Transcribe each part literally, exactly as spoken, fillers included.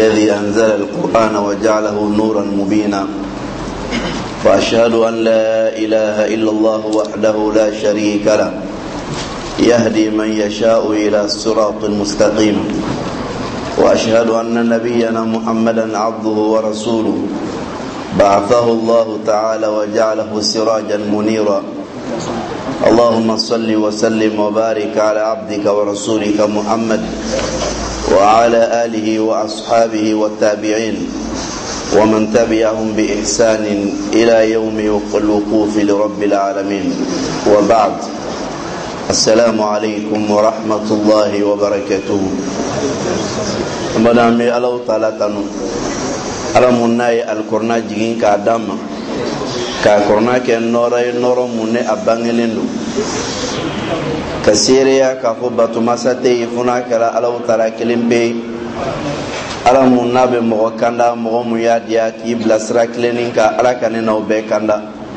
الذي أنزل القرآن وجعله نورا مبينا وأشهد أن لا إله إلا الله وحده لا شريك له يهدي من يشاء إلى الصراط المستقيم وأشهد أن نبينا محمدا عبده ورسوله بعثه الله تعالى وجعله سراجا منيرا اللهم صل وسلم وبارك على عبدك ورسولك محمد وعلى آله وأصحابه والتابعين ومن تبعهم بإحسان إلى يوم الوقوف لرب العالمين وبعد السلام عليكم ورحمة الله وبركاته مدامي الله تعالى تنو على مناي القرآن جين كادم كقرآن كنورا نورا من أبانغلينو كسيريا كفوبة مساتي فنا كلا الله تعالى كلمبي على منابي مغكاندا مغمياديا كيبلا سراكلينين كالا كنينو بكاندا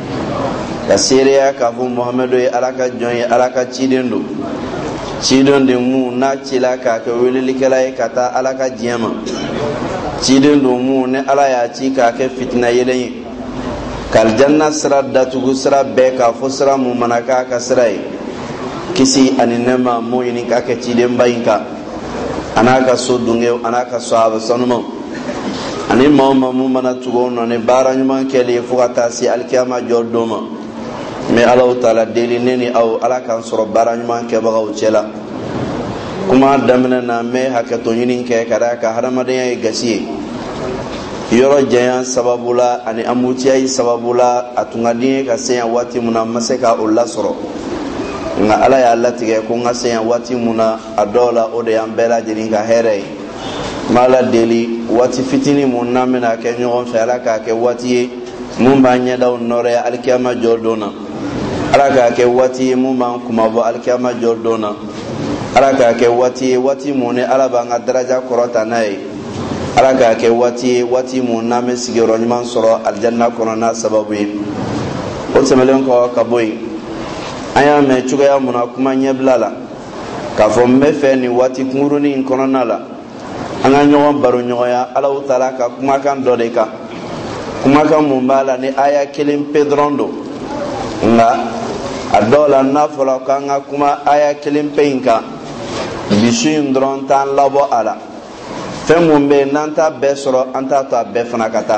كسيريا كفو محمد على كجوني على كتشيدندو cidon de mu na cila ka ke weleli kala e kata ala ka jiyama cidon do mu ne ala ya ci ka ke fitna yelen kal janna sira datugu sira be ka fo sira mu manaka ka sira kisi aninema mo yini ka ke ciden bayinka anaka so dunge anaka sahaba sanuma ani mawma mu manatugo no ne baranyuma kele fu kata si alkiyama jodoma me Allah taala deli neni aw ala kan soro baranyuma ke bagaw cela kuma damna na me hakato yinin ke kada ka haramadaya gasiye yoro jayan sababula ani amutiya sababula atungadi ka seya wati muna maseka ulla soro nga ala ya Allah tige ko nga seya wati muna adola ode ambela jinin ka here mala deli wati fitini munna mena ke nyon fe ala ka ke wati mun banya daw nore alkiyama jordona alaka ke wati mu man kuma bo alkiyama jordona alaka ke wati wati mu ne alaba nga daraja korota nai alaka ke wati wati mu na me sigiro nyman soro aljanna kono na sababu o temelen ko ka boy aya me chugaya muna kuma nyeblala ka fo me fe ni wati kumuruni kono nala anga nyowa baro nyoya ala utala ka kuma kan dode ka kuma kan mumbala ni aya kelim pedrondo nga adola nafola kanga kuma aya kelim peinka bisu ndron tan labo ala femumbe nanta besoro anta to be fanakata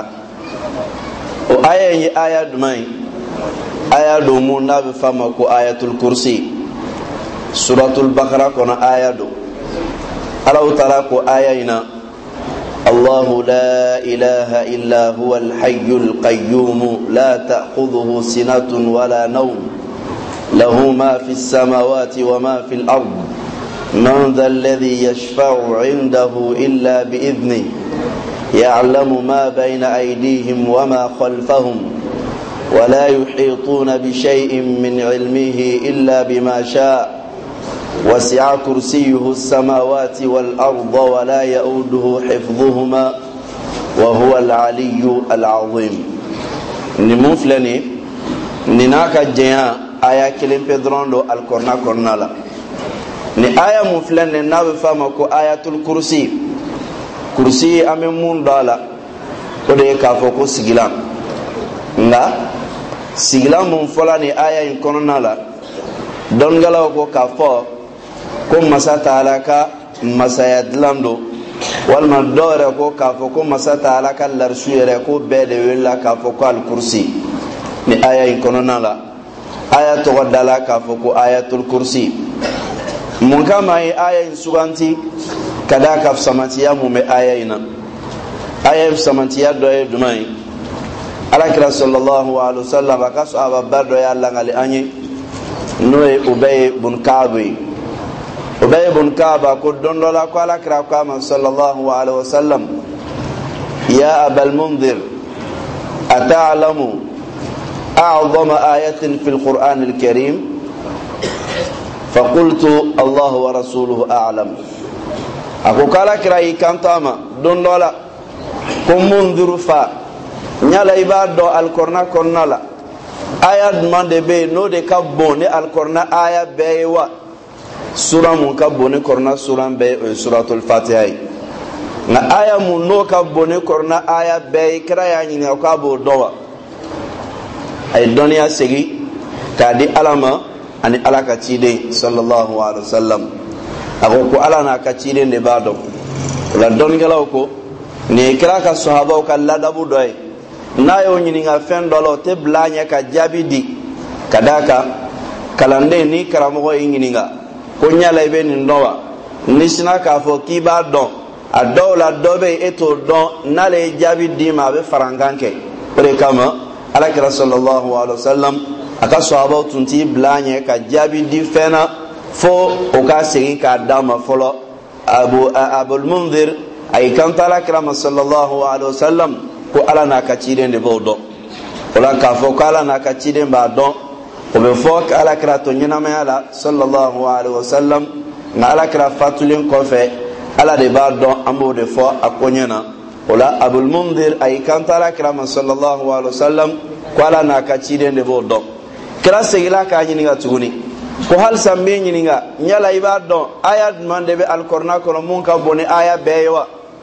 o aya yi aya dumai aya do mu na be fama ko ayatul kursi suratul baqara kono aya do ala utala ko aya ina الله لا إله إلا هو الحي القيوم لا تأخذه سنة ولا نوم له ما في السماوات وما في الأرض من ذا الذي يشفع عنده إلا بإذنه يعلم ما بين أيديهم وما خلفهم ولا يحيطون بشيء من علمه إلا بما شاء وسع كرسيه السماوات والأرض ولا يؤوده حفظهما وهو العلي العظيم نمفلني نناك جيا آية كلمة بدرون دو القرآن كرنالا ni aya muflane nawe fama ko ayatul kursi kursi ame mun dala ko de ka fo ko sigilam nga sigilam mun fola ni aya in kononala don galaw ko ka fo ko masata alaka masayadlando walma dore ko ka fo ko masata alaka larsuyere ko bede wella ka fo ko al kursi ni aya in kononala aya to wadala ka fo ko ayatul kursi mun kama yi aya in suganti kada ka samatiya mu me aya ina aya samatiya do e dumai alakira sallallahu alaihi wasallam ka sahaba bado ya Allah ngali anyi noe ubay bun kabi ubay bun kaba ko dondola ko alakira ko man sallallahu alaihi wasallam ya abal munzir ata'lamu a'zama ayatin fil qur'an al karim فقلت الله ورسوله أعلم أكو كلا كراي كانتاما دون دولا كم منذر فا نيالا يبادو القرآن كرنالا آيات من دبي نو دي كبوني القرآن آيات بيوا سورة من كبوني قرآن سورة بي سورة الفاتحة nga aya mun no ka bone korna aya be kra ya nyini ka bo dowa ay doniya segi ka di alama ani alaka cide sallallahu alaihi wasallam ako ko ala na ka cide ne bado la don galaw ko ne kra ka sahaba ka ladabu doy na yo nyini nga fen dolo te blanya ka jabidi kadaka kalande ni karamo nyini nga ko nyala ibe ni ndowa nisina ka fo kiba don adola dobe eto don nale jabidi ma be faranganke pre kama ala kira sallallahu alaihi wasallam aka sahaba tunti blanya ka jabidi fena fo o ka segi ka dama folo abu abul munzir ay kantala kira sallallahu alaihi wasallam ko ala na ka cide de bodo wala ka fo kala na ka cide ba don ko be fo ala kira to nyina ma ala sallallahu alaihi wasallam na ala kira fatulin ko fe ala de ba don ambo de fo akonyana wala abul munzir ay kantala kira sallallahu alaihi wasallam ko ala na ka cide de bodo kira segila ka nyini ga tuguni ko hal sambe nyini ga nyala iba don aya man de be alqur'an ko mun ka boni aya bewa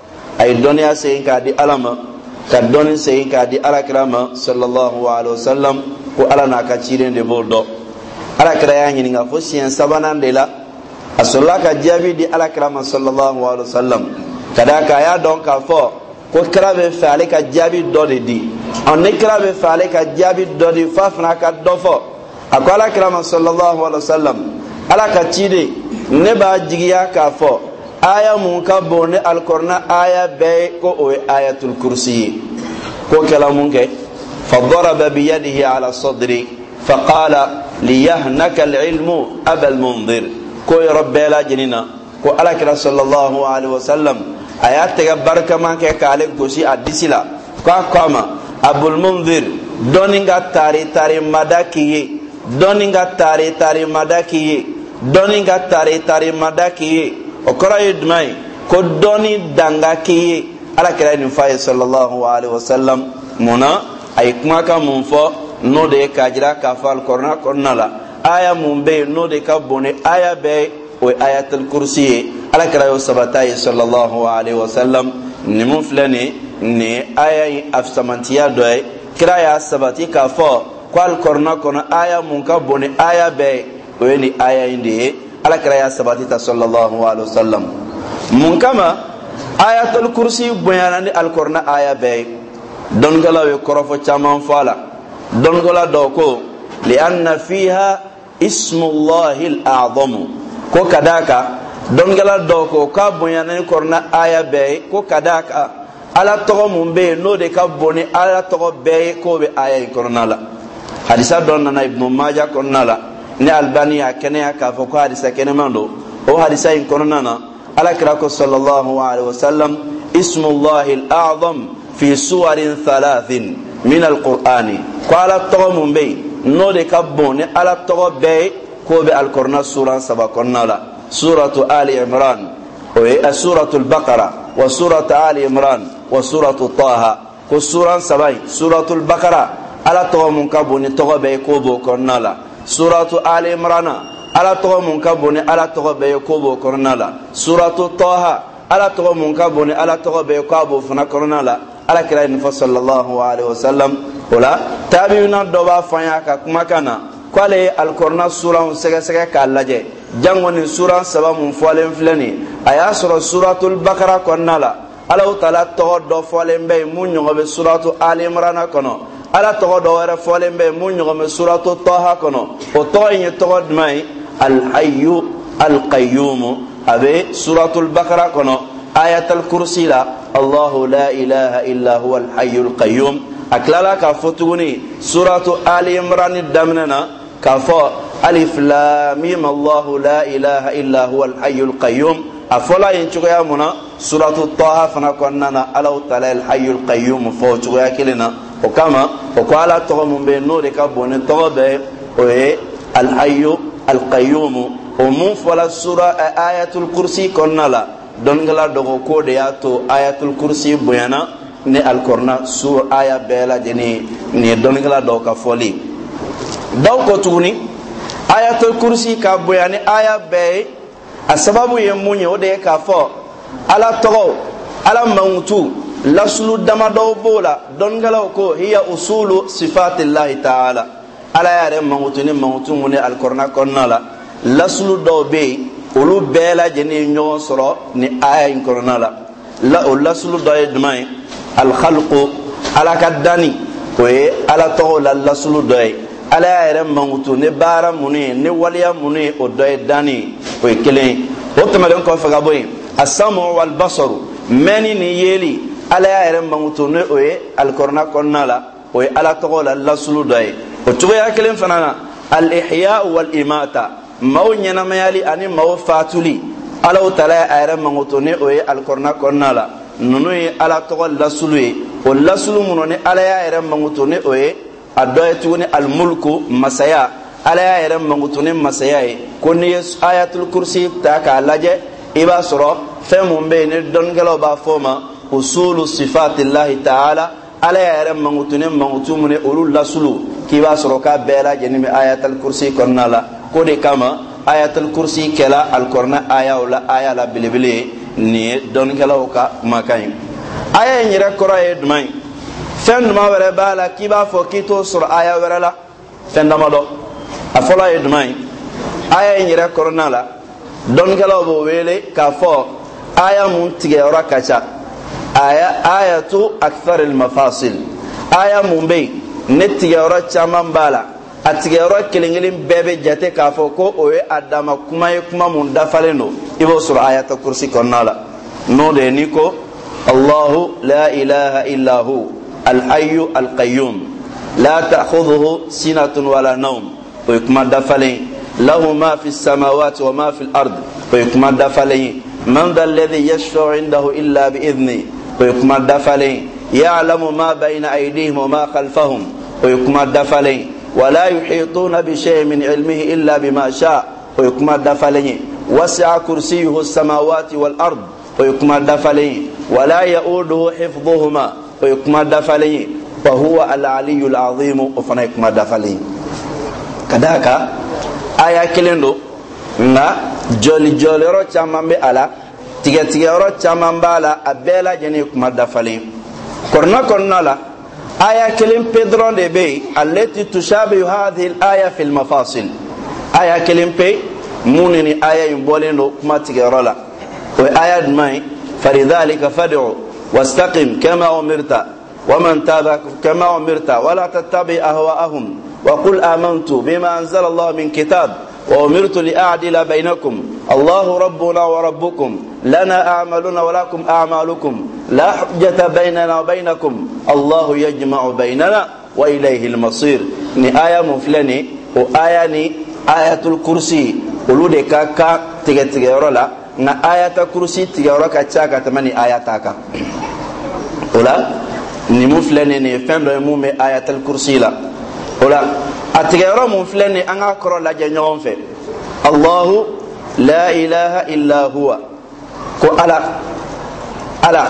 ay doniya sey ka di alama ka doni sey ka di alakrama sallallahu alaihi wasallam ko ala na ka cire de boldo alakra ya nyini nga fo sien sabanan de la asolla ka jabi di alakrama sallallahu alaihi wasallam kada ka ya don ka fo ko krabe faale ka jabi do de di on ne krabe faale ka jabi do di fafna ka do fo akola krama sallallahu alaihi wasallam ala ka cire ne ba jigiya ka fo aya mun ka bone alqur'an aya be ko o ayatul kursi ko kala mun ke fadaraba bi yadihi ala sadri faqala liyahnaka alilmu abal munzir ko rabbela jinina ko alakira sallallahu alaihi wasallam ayat ga barka man ke kale gosi adisila ka kama abul munzir doninga tari tari madaki doninga tari tari madaki doninga tari tari madaki o kora yidmai ko doni danga ki ala kira ni fa sallallahu alaihi wasallam mona ay kuma ka mun fo no de ka jira ka fal korna kornala aya mun be no de ka bone aya be o ayatul kursi ala kira yo sabata sallallahu alaihi wasallam ni mun flani ni aya afsamantiya do kira ya sabati ka fo kwal korna korna aya mun ka bone aya be o ni aya inde ala kira ya sabati ta sallallahu alaihi wasallam mun kama ayatul kursi boyana ni alqur'an aya be don gala we korofo chaman fala don gala doko li anna fiha ismullahi al'azam ko kadaka don gala doko ka boyana ni qur'an aya be ko kadaka ala to mun be no de ka boni ala to be ko be aya qur'an la hadisa don na ibn majah qur'an la ni albania kenya ka fo ko hadisa kenemando o hadisa in konana ala kirako sallallahu alaihi wasallam ismullahi al'azam fi suwarin thalathin min alqur'ani qala tawmun bay no de kabon ni ala to be ko be alqur'an sura sabakonna la suratu ali imran o e suratu al-baqara wa suratu ali imran wa suratu taha ko sura sabai suratu al-baqara ala tawmun kaboni to be ko bo konna la suratu ali imran ala to mun ka boni ala to be ko bo kornala suratu taha ala to mun ka boni ala to be ko bo fana kornala ala kira ni sallallahu alaihi wasallam wala tabiuna do ba fanya ka kuma kana kwale alqur'an sura on sega sega ka laje jangoni sura saba mun folen flani aya sura suratul baqara kornala ala taala to do folen be mun nyobe suratu ali imran kono ala to do wara folen be mun nyobe suratu taha kono o to yin to dmai al hayyu al qayyum abe suratul baqara kono ayatul kursi la allah la ilaha illa huwa al hayyul qayyum aklala ka fotuguni suratu ali imran damnana ka fo alif lam mim allah la ilaha illa huwa al hayyul qayyum afola yin chuya muna suratu taha fana konnana ala ta'ala al hayyul qayyum fo chuya kilina o kama o kwala to mun be no de ka bonen to be o e al hayyu al qayyum o mun fola sura ayatul kursi konnala don gala dogo ko de yato ayatul kursi boyana ne alqur'an sur aya bela jeni ne don gala do ka foli daw ko tuni ayatul kursi ka boyani aya be asababu ye munye o de ka fo ala togo ala mangutu laslu dama do bola don galaw ko hiya usulu sifatillahi ta'ala ala yare mangutu ni mangutu mune alqur'an konnala laslu do be ulu bela jeni nyo soro ni aya in konnala la o laslu do e dmay al khalqu ala kadani ko e ala to la laslu do e ala yare mangutu ne bara mune ne waliya mune o do e dani ko e kelen o tamalen ko faga boy as-samu wal basaru meni ni yeli ala yare mangutu ne o e alqur'an konnala o e ala to la laslu do e o tuba ya kelen fanana al ihya wal imata maw nyana mayali ani maw fatuli ala taala ayra mangotone o e alqur'an konnala nunu e ala to lasulu e o lasulu munone ala ayra mangotone o e adoytuni al mulku masaya ala ayra mangotone masaya e konni ayatul kursi ta ka laje iba soro femum be ne don galo ba foma usulu sifatillahi ta'ala ala ayra mangotone mangotumune o lasulu kiba soro ka bela jenimi ayatul kursi konnala ko de kama ayatul kursi kala alqur'an aya wala aya la bilibili ni don kala ka makai aya nyira kora e dmai fen ma wala bala kiba fo kito sur aya wala la fen dama do afola e dmai aya nyira korona la don kala bo wele ka fo aya mun tige ora kacha aya ayatu akthar al mafasil aya mun be ne tige ora chaman bala atigero kelengelen bebe jate ka fo ko o e adama kuma e kuma mun dafaleno ibo sur ayatul kursi konnala no de niko Allahu la ilaha illa hu al hayy al qayyum la ta'khudhuhu sinatun wala nawm o kuma dafalen lahu ma fi samawati wa ma fi al ard o kuma dafalen man dal ladhi yashfa'u indahu illa bi idni o kuma dafalen ya'lamu ma bayna aydihim wa ma khalfahum o kuma dafalen ولا يحيطون بشيء من علمه إلا بما شاء ويكما دفلين وسع كرسيه السماوات والأرض ويكما دفلين ولا يؤوده حفظهما ويكما دفلين وهو العلي العظيم وفنا يكما دفلين كذاك آية كلندو نا جولي جولي رو چامان بي ألا تيجي تيجي رو چامان بالا أبلا جني يكما دفلين كورنا كورنا لا آية كلمة بيدرون دي بي التي تشابه هذه الآية في المفاصل آية كلمة بي مونني آية ينبولين كما تغيرولا وآية دمائي فلذلك فادعوا واستقم كما أمرت ومن تابع كما أمرت ولا تتبع أهواءهم وقل آمنت بما أنزل الله من كتاب وأمرت لأعدل بينكم الله ربنا وربكم لنا أعمالنا ولكم أعمالكم لا حجة بيننا وبينكم الله يجمع بيننا وإليه المصير ni aya muflani o aya ni ayatul kursi ulude kaka tige tige rola na ayatul kursi tige roka chaka tamani ayataka ola ni muflani ni fendo mu me ayatul kursi la ola atige ro muflani anga koro la je nyom fe allah la ilaha illa huwa ko ala ala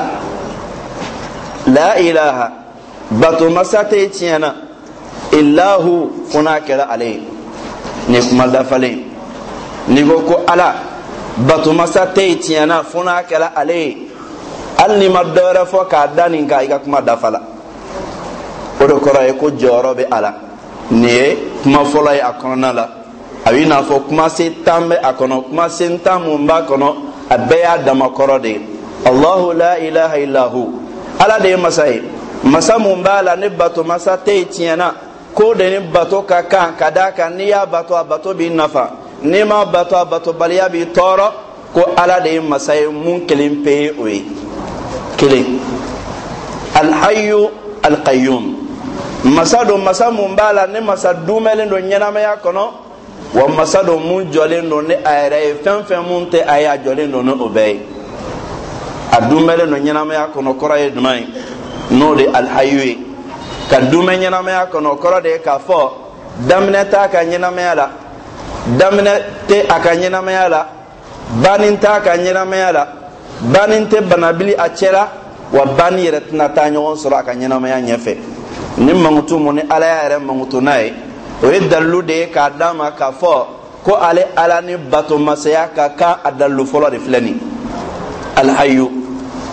la ilaha batu masate tiana illahu funakala alayhi ni kuma dafale ni go ko ala batu masate tiana funakala alayhi alni madara fo ka dani ga iga kuma dafala odo kora e ko joro be ala ni kuma fola ya akona la awina fo kuma se tambe akono kuma se ntamu mba kono abeya dama korode allah la ilaha illa hu ala de masai masamu mbala ne bato masate tiana ko de ne bato kaka kadaka ni ya bato bato bi nafa ni ma bato bato baliya bi toro ko ala de masai mun kelim pe oyi kelim al hayy al qayyum masado masamu mbala ne masadu melen do nyana ma ya kono wa masado mun jolen do ne ayre fen fen mun te aya jolen do no obey adumele no nyana ma ya kono kora e dumai no de al hayy ka dume nyana ma ya kono kora de ka fo damne ta ka nyana ma ya la damne te aka nyana ma ya la banin ta ka nyana ma ya la banin te banabili achela wa bani retna ta nyon sura ka nyana ma ya nyefe nim mangutu mo ni ala ya re mangutu nai o e dalu de ka dama ka fo ko ale ala ni bato masaya ka ka adalu folo de flani al hayy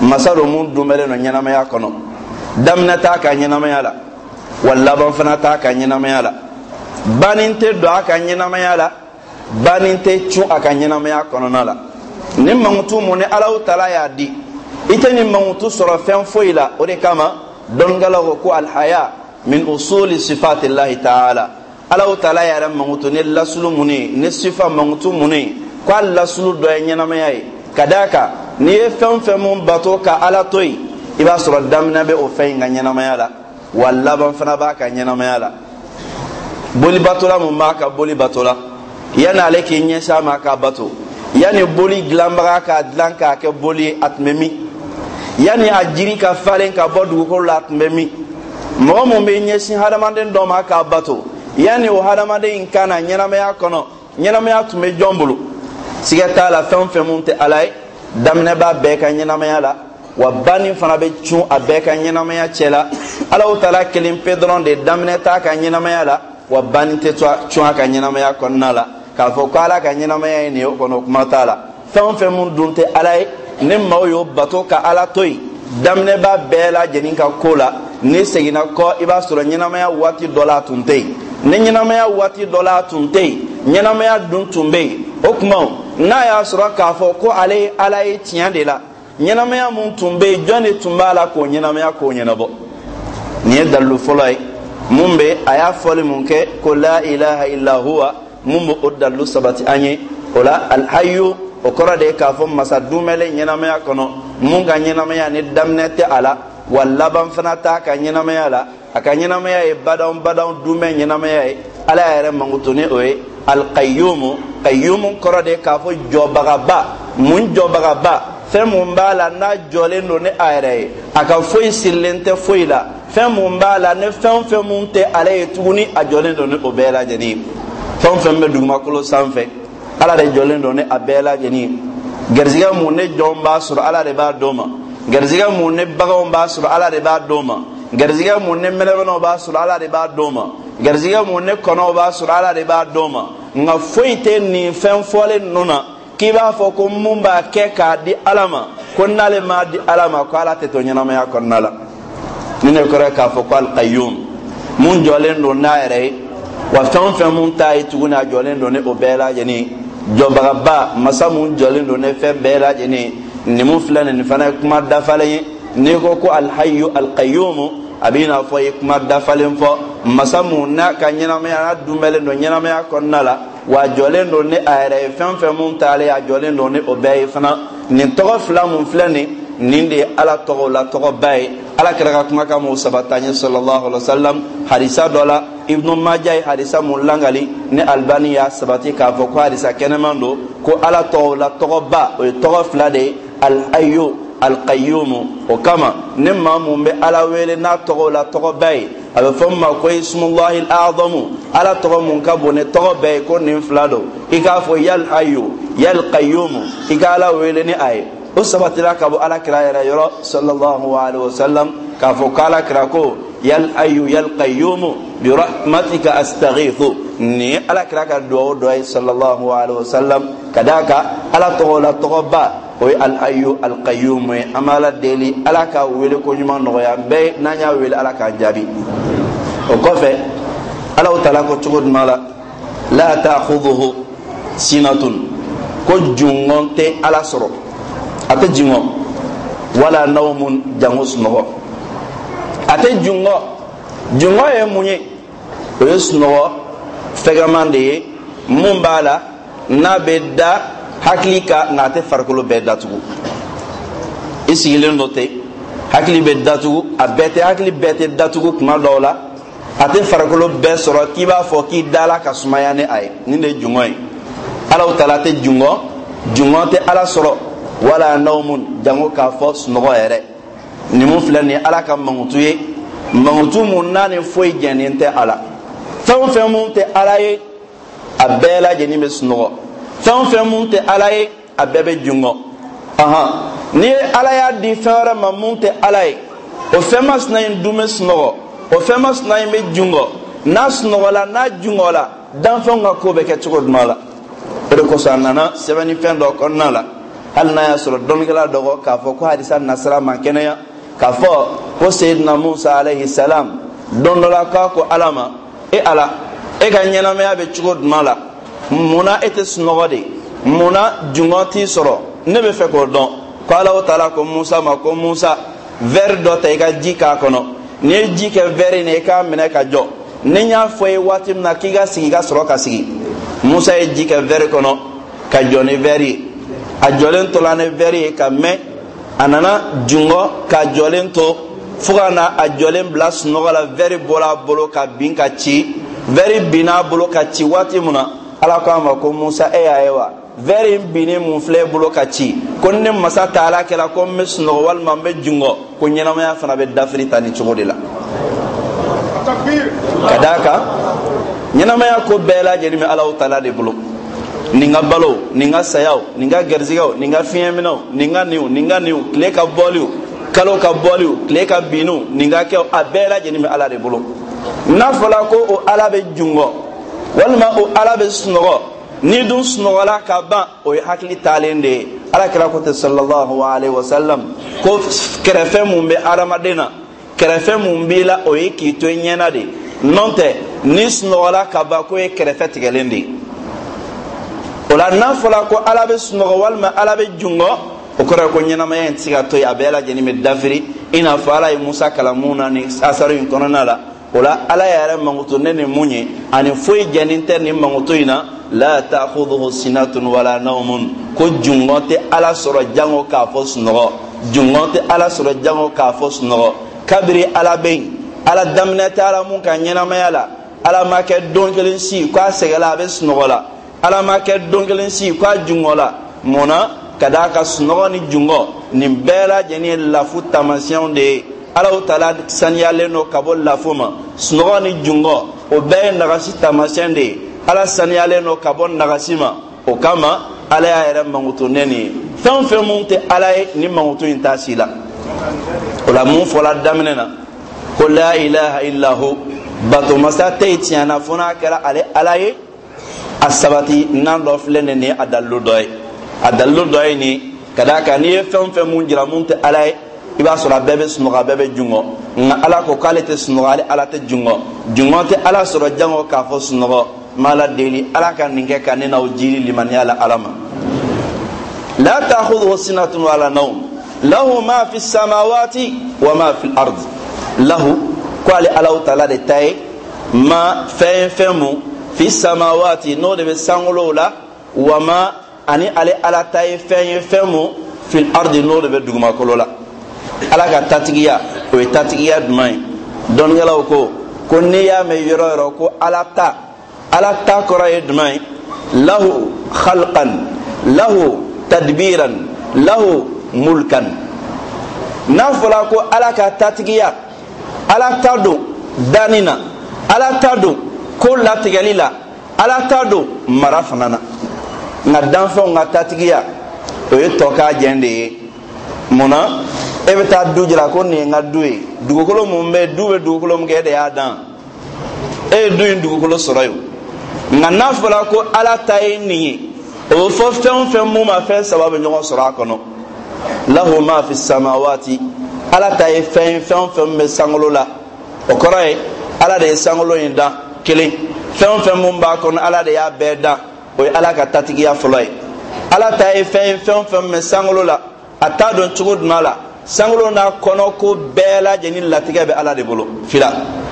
masaro mun dumele no ɲɛnamaya kɔnɔ daminɛ t'a ka ɲɛnamaya la wa laban fana t'a ka ɲɛnamaya la banin tɛ don a ka ɲɛnamaya la banin tɛ cun a ka ɲɛnamaya kɔnɔna la ni mankutu mun ni Alahu Taala y'a di i tɛ ni mankutu sɔrɔ fɛn foyi la o de kama dɔnkɛlaw ko ko alhaya min usuli sifatillahi ta'ala Alahu Taala yɛrɛ mankutu ni lasulu mun ye ni sifa mankutu mun ye ko a lasulu dɔ ye ɲɛnamaya ye ka d'a kan n'i ye fɛn fɛn mun bato ka Ala to yen i b'a sɔrɔ daminɛ bɛ o fɛn in ka ɲɛnamaya la wa laban fana b'a ka ɲɛnamaya la boli batola mun b'a ka boli batola yanni ale k'i ɲɛsin a ma k'a bato yanni boli dilanbaga k'a dilan k'a kɛ boli ye a tun bɛ min yanni a jiri ka falen ka bɔ dugukolo la a tun bɛ min mɔgɔ mun bɛ ɲɛsin hadamaden dɔ ma k'a bato yanni o hadamaden in kana ɲɛnamaya kɔnɔ ɲɛnamaya tun bɛ jɔn bolo siga t'a la fɛn fɛn mun tɛ Ala ye daminɛ b'a bɛɛ ka ɲɛnamaya la wa bani fana bɛ cun a bɛɛ ka ɲɛnamaya cɛ la Alahu Taala kelen pe dɔrɔn de daminɛ t'a ka ɲɛnamaya la wa bani tɛ cun a ka ɲɛnamaya kɔnɔna la k'a fɔ ko Ala ka ɲɛnamaya ye nin ye o kɔnɔ kuma t'a la fɛn fɛn mun dun tɛ Ala ye ni maaw y'o bato ka Ala to yen daminɛ b'a bɛɛ lajɛlen ka ko la ni seginna kɔ i b'a sɔrɔ ɲɛnamaya waati dɔ la a tun tɛ yen ni ɲɛnamaya waati dɔ la a tun tɛ yen ɲɛnamaya dun tun bɛ yen o tuma n'a y'a sɔrɔ k'a fɔ ko ale ye Ala ye tiɲɛ de la ɲɛnamaya mun tun bɛ yen jɔn de tun b'a la k'o ɲɛnamaya k'o ɲɛnabɔ nin ye dalilu fɔlɔ ye mun bɛ a y'a fɔli mun kɛ ko la ilaha illa huwa mun bɛ o dalilu sabati an ye o la alhayu o kɔrɔ de ye k'a fɔ masa dumɛlɛ ɲɛnamaya kɔnɔ mun ka ɲɛnamaya ni daminɛ tɛ a la wa laban fana t'a ka ɲɛnamaya la a ka ɲɛnamaya ye badaw badaw dumɛ ɲɛnamaya ye Ala yɛrɛ mankutu ni o ye alqayyumu qayyumu kɔrɔ de ye k'a fɔ jɔbagaba mun jɔbagaba fɛn mun b'a la n'a jɔlen don ni a yɛrɛ ye a ka foyi sirilen tɛ foyi la fɛn mun b'a la ni fɛn fɛn mun tɛ ale ye tuguni a jɔlen don ni o bɛɛ lajɛlen ye fɛn fɛn bɛ dugumakolo sanfɛ Ala de jɔlen don ni a bɛɛ lajɛlen ye garizigɛ mun ni jɔn b'a sɔrɔ Ala de b'a d'o ma garizigɛ mun ni baganw b'a sɔrɔ Ala de b'a d'o ma garizigɛ mun ni mɛlɛbɛnɛw b'a sɔrɔ Ala de b'a d'o ma garizigɛ mun ni kɔnɔw b'a sɔrɔ Ala de b'a d'o ma nka foyi tɛ nin fɛn fɔlen ninnu na k'i b'a fɔ ko mun b'a kɛ k'a di Ala ma ko n'ale m'a di Ala ma ko Ala tɛ to ɲɛnamaya kɔnɔna la ni ne kɔrɔ k'a fɔ ko alqayyum mun jɔlen don n'a yɛrɛ ye wa fɛn fɛn mun t'a ye tuguni a jɔlen don ni o bɛɛ lajɛlen ye jɔbagaba masa mun jɔlen don ni fɛn bɛɛ lajɛlen ye nin mun filɛ nin fana ye kuma dafalen ye n'i ko ko alhayyu alqayyum a b'i n'a fɔ ye kuma dafalen fɔ masa mun n'a ka ɲɛnamaya n'a dunbɛlen don ɲɛnamaya kɔnɔna la wa jɔlen don ni a yɛrɛ ye fɛn fɛn mun t'ale a jɔlen don ni o bɛɛ ye fana nin tɔgɔ fila mun filɛ nin nin de ye Ala tɔgɔw la tɔgɔba ye Ala kɛra ka kuma kan m'o sabati an ye sallallahu alaihi wasallam hadisa dɔ la Ibnu Majah ye hadisa mun langali ni Albani y'a sabati k'a fɔ ko hadisa kɛnɛman don ko Ala tɔgɔw la tɔgɔba o ye tɔgɔ fila de ye al-hayyu al-qayyum o kama ni maa mun bɛ Ala wele n'a tɔgɔw la tɔgɔba ye a bɛ fɔ ma ko ismullahi al-a'zamu Ala tɔgɔ mun ka bon ni tɔgɔ bɛɛ ye ko nin fila don i k'a fɔ yal hayyu yal qayyum i ka Ala wele ni a ye o sabatira ka bɔ Ala kira yɛrɛ yɔrɔ sallallahu alaihi wasallam k'a fɔ ko Ala kira ko yal hayyu yal qayyum bi rahmatika astaghithu ni Ala kira ka duwawu dɔ ye sallallahu alaihi wasallam ka d'a kan Ala tɔgɔ la tɔgɔba o ye al-hayyu al-qayyum ye an b'a la deli Ala ka wele ko ɲuman nɔgɔya bɛɛ n'an y'a wele Ala k'a jaabi o kɔfɛ Alahu Taala ko cogo jumɛn la la ta'khudhuhu sinatun ko jungɔn tɛ Ala sɔrɔ a tɛ jungɔ wala nawmun jango sunɔgɔ a tɛ jungɔ jungɔ ye mun ye o ye sunɔgɔ fɛgɛman de ye mun b'a la n'a bɛ da hakili ka nka a tɛ farikolo bɛɛ datugu i sigilen dɔ tɛ hakili bɛ datugu a bɛɛ tɛ hakili bɛɛ tɛ datugu tuma dɔw la a tɛ farikolo bɛɛ sɔrɔ k'i b'a fɔ k'i dala ka sumaya ni a ye nin de ye jungɔ ye Alahu Taala tɛ jungɔ jungɔ tɛ Ala sɔrɔ wala nawmun jango k'a fɔ sunɔgɔ yɛrɛ nin mun filɛ nin ye Ala ka mankutu ye mankutu mun n'a ni foyi jɛnnen tɛ a la fɛn o fɛn mun tɛ Ala ye a bɛɛ lajɛlen bɛ sunɔgɔ fɛn o fɛn mun tɛ Ala ye a bɛɛ bɛ jungɔ ahan ni Ala y'a di fɛn wɛrɛ ma mun tɛ Ala ye o fɛn masina in dun bɛ sunɔgɔ o fɛn masina in bɛ jungɔ n'a sunɔgɔla n'a jungɔla danfɛnw ka ko bɛ kɛ cogo jumɛn la o de kosɔn a nana sɛbɛnnifɛn dɔ kɔnɔna la hal na ya sura don kala dogo ka fo ko hadisa nasra man kenaya ka fo ko sayyidina Musa alayhi salam don la ka ko alama e ala e ga nyana me abe chugod mala muna ete snogode muna jungoti soro ne be fe ko don ko ala taala ko Musa ma ko Musa ver do tay ga jika kono ne jike ver ne ka mena ka jo ne nya foy watim na kiga sigi ga soro ka sigi Musa e jike ver kono ka joni veri a jolen to lane veri ka me anana jungo ka jolen to fugana a jolen blas nogala veri bola bolo ka bin ka ci veri bina bolo ka ci wati muna ala ko ma ko Musa e ayewa veri bini mun fle bolo ka ci kon ne masa taala kala ko mes no wal mambe jungo ko nyana ma ya fana be dafri tani chugodila takbir kadaka nyana ma ya ko bela jeni me ala taala de bolo ninga balo ninga sayaw ninga gerzigaw ninga fiemino ninga niu ninga niu kle ka boliu kalo ka boliu kle ka binu ninga ke abela jeni me ala de bolo na fala ko o ala be jungo walma o ala be sunogo ni dun sunogola ka ban o hakli talende ala kira ko te sallallahu alaihi wasallam ko kerefe mum be aramadena kerefe mum bila o yiki to nyena de nonte ni sunogola ka ba ko e kerefe tigelende ola na fala ko ala be sunogo walma ala be jungo o kora ko nyena ma en tiga to ya bela jeni me dafiri ina fala e Musa kalamuna ni asaru in konana la ola ala yara manguto nene munye ani foi janinte ni manguto ina la ta'khudhuhu sinatun wala nawmun ko jungote ala soro jango ka fo sunogo jungote ala soro jango ka fo sunogo kabri ala bein ala damnata ala mun ka nyena mayala ala make donkelin si ko segala be sunogo la ala make donkelin si ko jungola mona kadaka sunogo ni jungo ni bela jeni la futamation de ala taala saniyale no kabol la fuma sunogo ni jungo o be nagasi tamasien de ala saniyale no kabon nagasima o kama ala ya yere manguto neni fem fem munte ala ni manguto intasila ola mun fola damnena ko la ilaha illa hu bato masate tiana fona kala ale alaye asabati nan do flene ni adallu doy adallu doy ni kadaka ni fem fem mun jira munte alaye iba sura bebe sunuga bebe jungo nga ala ko kalete sunuga ale ala te jungo jungo te ala sura jango ka fo sunugo mala deli ala kan ninge kanena o jiri liman yala alama la ta'khudhu sinatun wala nawm lahu ma fi samawati wa ma fi al-ard lahu qali ala ta'ala de tay ma fe femu fi samawati no de sangolo la wa ma ani ale ala tay fe femu fi al-ard no de duguma kolola ala ka tatigiya o e tatigiya dumai don gala ko ko ne ya me yoro yoro ko ala ta ala ta ko ra dumai lahu khalqan lahu tadbiran lahu mulkan na fala ko ala ka tatigiya ala ta do danina ala ta do ko latigalila ala ta do marafanana na danfo nga tatigiya o e toka jende mona ebe ta dujira ko ni nga duwe dugukolo mumbe duwe dugukolo mge de adam e duin dugukolo soroyo nga nafala ko ala tay ni o fo fem fem mu ma fe sababu nyon sora kono lahu ma fi samawati ala tay fem fem fem me sangolo la o koray ala de sangolo inda kele fem fem mu ba kono ala de ya beda o ala ka tatigi ya folay ala tay fem fem fem me sangolo la ata don chugud mala sangolo na kono ko bela jeni latiga be ala de bolo fila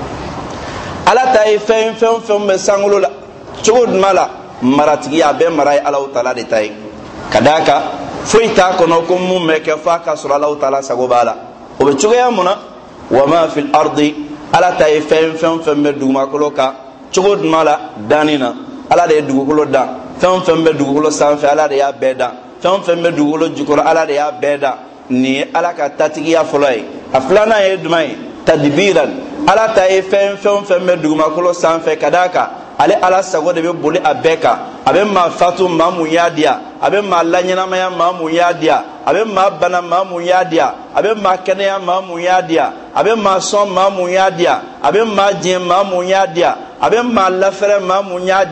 ala tay fem fem fem me sangolo la chugud mala maratigi ya be maray ala taala de tay kadaka fuita kono ko mum me ke fa ka sura ala taala sago bala o be chugaya muna wa ma fil ardi ala tay fem fem fem me duma koloka chugud mala danina ala de dugu kolo da fem fem me dugu kolo sanfe ala de ya beda fem fem me dugu kolo jukoro ala de ya beda ni ala ka tatigiya folay aflana e dumai tadbiran ala ta e fem fem fem me duguma kolo sanfe kadaka ale ala sago de be boli abeka abe ma fatu mamu yadia abe ma lanyana maya mamu yadia abe ma bana mamu yadia abe ma kenya mamu yadia abe ma son mamu yadia abe ma jin mamu yadia abe ma lafere mamu yadia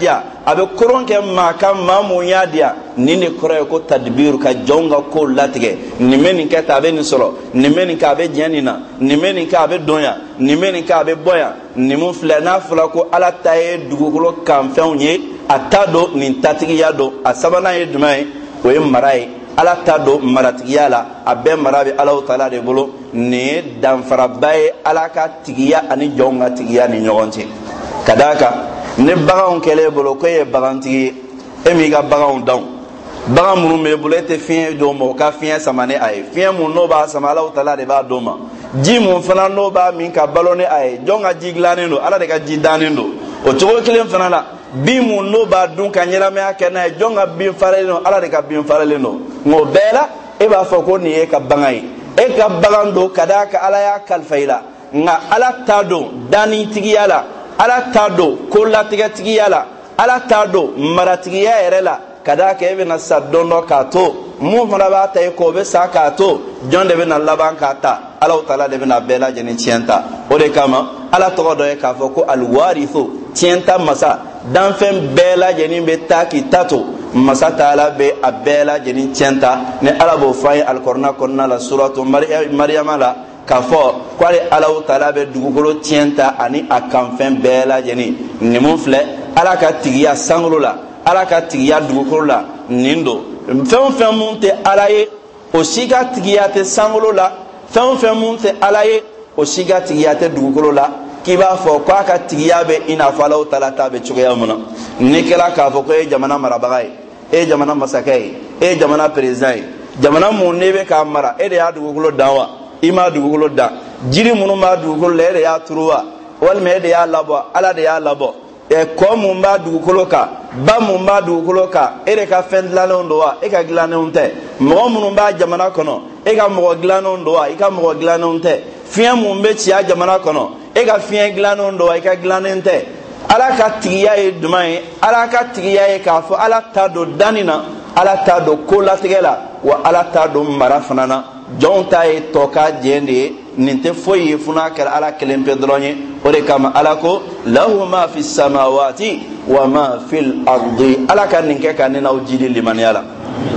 abe koron ke ma kan ma mu ya dia ni ne koro ko tadbir ka jonga ko latige ni men ke ta be ni soro ni men ka be janina ni men ka be donya ni men ka be boya ni mu fla na fla ko ala taye dugukolo kan fenye atado ni tatigiya do asabana ye dumai o ye marai ala tado maratigiya la abe marabe ala taala de bolo ni danfara baye ala ka tigiya ani jonga tigiya ni nyonte kadaka ne bagan kele bolo ko ye bagantigi emi ga bagan daw bagan munu me bolo te fien do mo ka fien samane ay fien mun no ba samala taala de ba do ma ji mun fana no ba min ka balone ay jonga jiglane do ala de ka jidane do o togo kelen fana la bi mun no ba dun ka nyirame akena jonga bin farale no ala de ka bin farale no ngo bela e ba fo ko ni e ka bangai e ka bagan do kadaka ala ya kalfaila nga ala tado dani tigiyala ala tado ko latiga tigiyala ala tado maratigiya yere la kadaka e be na sadono ka to mu fana ba ta ko be sa ka to jonde be na laban ka ta ala taala de be na bela jeni tienta o de kama ala to do e ka fo ko al warithu tienta masa dan fem bela jeni be ta ki tato masa taala be a bela jeni tienta ne ala bo fay al qur'an konna la suratu maryama la ka fo kwale ala taala be dugukolo tienta ani akan fem bela jeni ni mun fle ala ka tigiya sangolo la ala ka tigiya dugukolo la nindo fɛn fɛn mun tɛ ala ye o si ka tigiya tɛ sangolo la fɛn fɛn mun tɛ ala ye o si ka tigiya tɛ dugukolo la k'i b'a fɔ k'a ka tigiya bɛ i n'a fɔ ala taala ta bɛ cogoya min na ni kɛra k'a fɔ ko e ye jamana marabaga ye e ye jamana masakɛ ye e ye jamana président ye jamana mun ne bɛ k'a mara e de y'a dugukolo dan wa i m'a dugukolo dan jiri minnu b'a dugukolo la e de y'a turu wa walima e de y'a labɔ ala de y'a labɔ e ko mun b'a dugukolo kan ba mun b'a dugukolo kan e de ka fɛn dilanenw don wa e ka dilanenw tɛ mɔgɔ minnu b'a jamana kɔnɔ e ka mɔgɔ dilanenw don wa i ka mɔgɔ dilanenw tɛ fiɲɛ mun bɛ ci a jamana kɔnɔ e ka fiɲɛ dilanenw don wa i ka dilanen tɛ ala ka tigiya ye duman ye ala ka tigiya ye k'a fɔ ala ta don danni na ala ta don ko latigɛ la wa ala ta don mara fana na jɔnw ta ye tɔ ka jɛn de ye nin tɛ foyi ye fo n'a kɛra ala kelen pe dɔrɔn ye o de kama ala ko lahu ma fi samawati wa ma fil ardi ala ka nin kɛ ka ne n'aw jidi limaniya la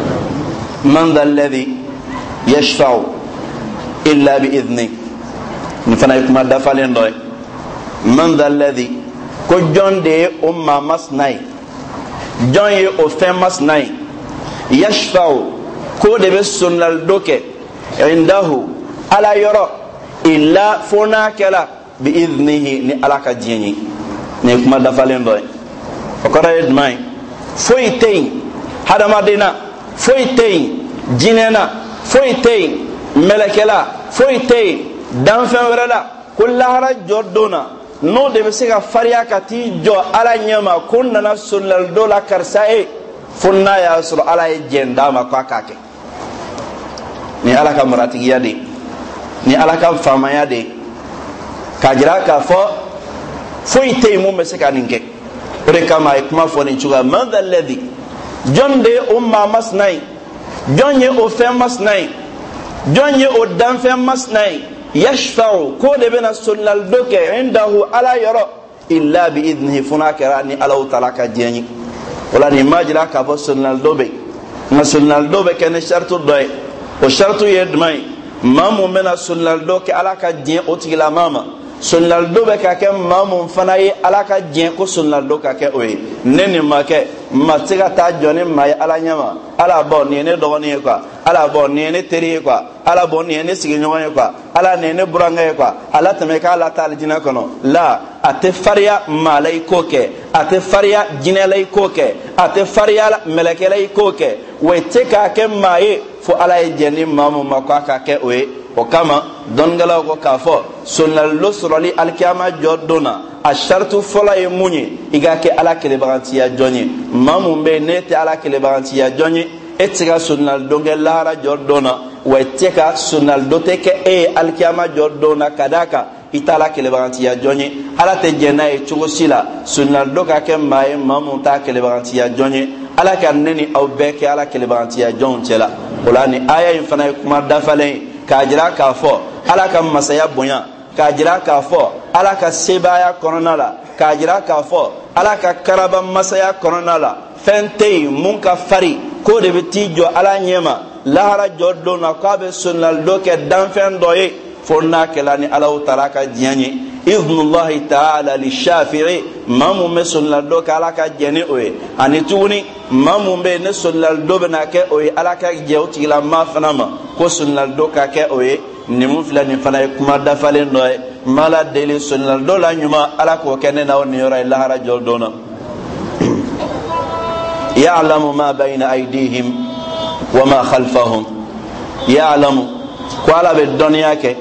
man dha alladhi yashfa'u illa bi idhni nin fana ye kuma dafalen dɔ ye man dha alladhi ko jɔn de ye o maa masina ye jɔn ye o fɛn masina ye yashfa'u ko de bɛ sonaldo kɛ indahu ala yɔrɔ illa fo n'a kɛla bi idhnihi ni ala ka diɲɛ ye nin ye kuma dafalen dɔ ye o kɔrɔ ye jumɛn ye foyi tɛ yen hadamaden na foyi tɛ yen jinɛ na foyi tɛ yen mɛlɛkɛla foyi tɛ yen danfɛn wɛrɛ la ko lahara jɔ don na n'o de bɛ se ka farinya ka t'i jɔ ala ɲɛma ko n nana sonalido la karisa ye fo n'a y'a sɔrɔ ala ye jɛn d'a ma k'a k'a kɛ ni ala ka maratigiya de ni ala ka faamaya de k'a jira k'a fɔ foyi tɛ yen mun bɛ se ka nin kɛ o de kama a ye kuma fɔ nin cogoya man dha alladhi jɔn de ye o maa masina ye jɔn ye o fɛn masina ye jɔn ye o danfɛn masina ye yashfa'u ko de bɛna sonalido kɛ indahu ala yɔrɔ illa bi idhnihi fo n'a kɛra ni ala taala ka diɲɛ ye o la nin ma jira k'a fɔ sonalido bɛ nka sonalido bɛ kɛ ni sariti dɔ ye o sariti ye jumɛn ye maa mun bɛna sonalido kɛ ala ka diɲɛ o tigilamaa ma sonalido bɛ ka kɛ maa mun fana ye ala ka diɲɛ ko sonalido ka kɛ o ye ne nin ma kɛ ma se ka taa jɔ ni maa ye ala ɲɛma ala bɔ nin ye ne dɔgɔnin ye quoi ala bɔ nin ye ne teri ye quoi ala bɔ nin ye ne sigiɲɔgɔn ye quoi ala nin ye ne burankɛ ye quoi ala tɛmɛ k'a la taa alijinɛ kɔnɔ la a tɛ farinya maa la i k'o kɛ a tɛ farinya jinɛ la i k'o kɛ a tɛ farinya mɛlɛkɛ la i k'o kɛ wa i tɛ k'a kɛ maa ye fo ala ye jɛn ni maa mun ma k'a ka kɛ o ye o kama dɔnnikɛlaw ko k'a fɔ sonalido sɔrɔli alikiyama jɔ don na a sariti fɔlɔ ye mun ye i ka kɛ ala kelebagantiya jɔn ye maa mun bɛ yen ne tɛ ala kelebagantiya jɔn ye e tɛ se ka sonalido kɛ lahara jɔ don na wa i tɛ ka sonalido tɛ kɛ e ye alikiyama jɔ don na ka d'a kan i t'a ala kelebagantiya jɔn ye ala tɛ jɛn n'a ye cogo si la sonalido ka kɛ maa ye maa mun t'a kelebagantiya jɔn ye ala ka ne ni aw bɛɛ kɛ ala kelebagantiya jɔnw cɛ la o la ni aya in fana ye kuma dafalen ye k'a jira k'a fɔ ala ka masaya bonya k'a jira k'a fɔ ala ka sebaaya kɔnɔna la k'a jira k'a fɔ ala ka karaba masaya kɔnɔna la fɛn tɛ yen mun ka fari ko de bɛ t'i jɔ ala ɲɛma lahara jɔ don na k'a bɛ sunnali dɔ kɛ danfɛn dɔ ye fo n'a kɛla ni ala taala ka diɲɛ ye idnullahi taala li shafi'i maa mun bɛ sunnali dɔ kɛ ala ka jɛ ni o ye ani tuguni maa mun bɛ yen ne sunnali dɔ bɛ na kɛ o ye ala ka jɛ o tigila maa fana ma ko sunnali dɔ ka kɛ o ye nin mun filɛ nin fana ye kuma dafalen dɔ ye maa la deli sunnali dɔ la ɲuman ala k'o kɛ ne na o nin yɔrɔ ye lahara jɔ don na ya'lamu ma bayna aydihim wa ma khalfahum ya'lamu ko ala bɛ dɔnniya kɛ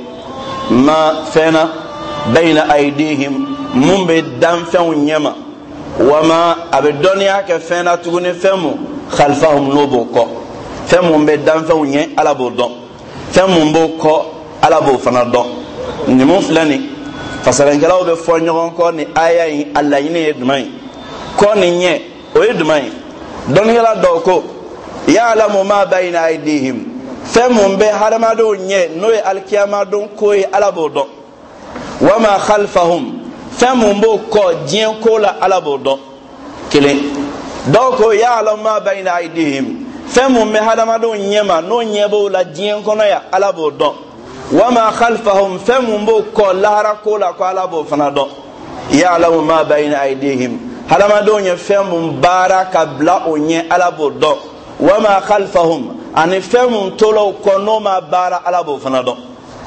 ma fɛna bayna aydihim mun bɛ danfɛnw ɲɛma wa ma a bɛ dɔnniya kɛ fɛna tuguni fɛn mun khalfahum n'o b'o kɔ fɛn mun bɛ danfɛnw ɲɛ ala b'o dɔn fɛn mun b'o kɔ ala b'o fana dɔn nin mun filɛ nin fasarankɛlaw bɛ fɔ ɲɔgɔn kɔ ni aya in a laɲini ye jumɛn ye kɔ ni ɲɛ o ye jumɛn ye dɔnnikɛla dɔw ko ya'lamu ma bayna aydihim fɛn mun bɛ hadamadenw ɲɛ n'o ye alikiyama don ko ye ala b'o dɔn wa ma khalfahum fɛn mun b'o kɔ diɲɛ ko la ala b'o dɔn kelen dɔw ko ya'lamu ma bayna aydihim fɛn mun bɛ hadamadenw ɲɛma n'o ɲɛ b'o la diɲɛ kɔnɔ ya ala b'o dɔn wa ma khalfahum fɛn mun b'o kɔ lahara ko la ko ala b'o fana dɔn ya'lamu ma bayna aydihim hadamadenw ye fɛn mun baara ka bila o ɲɛ ala b'o dɔn wa ma khalfahum ani fɛn mun tola o kɔ n'o ma baara ala b'o fana dɔn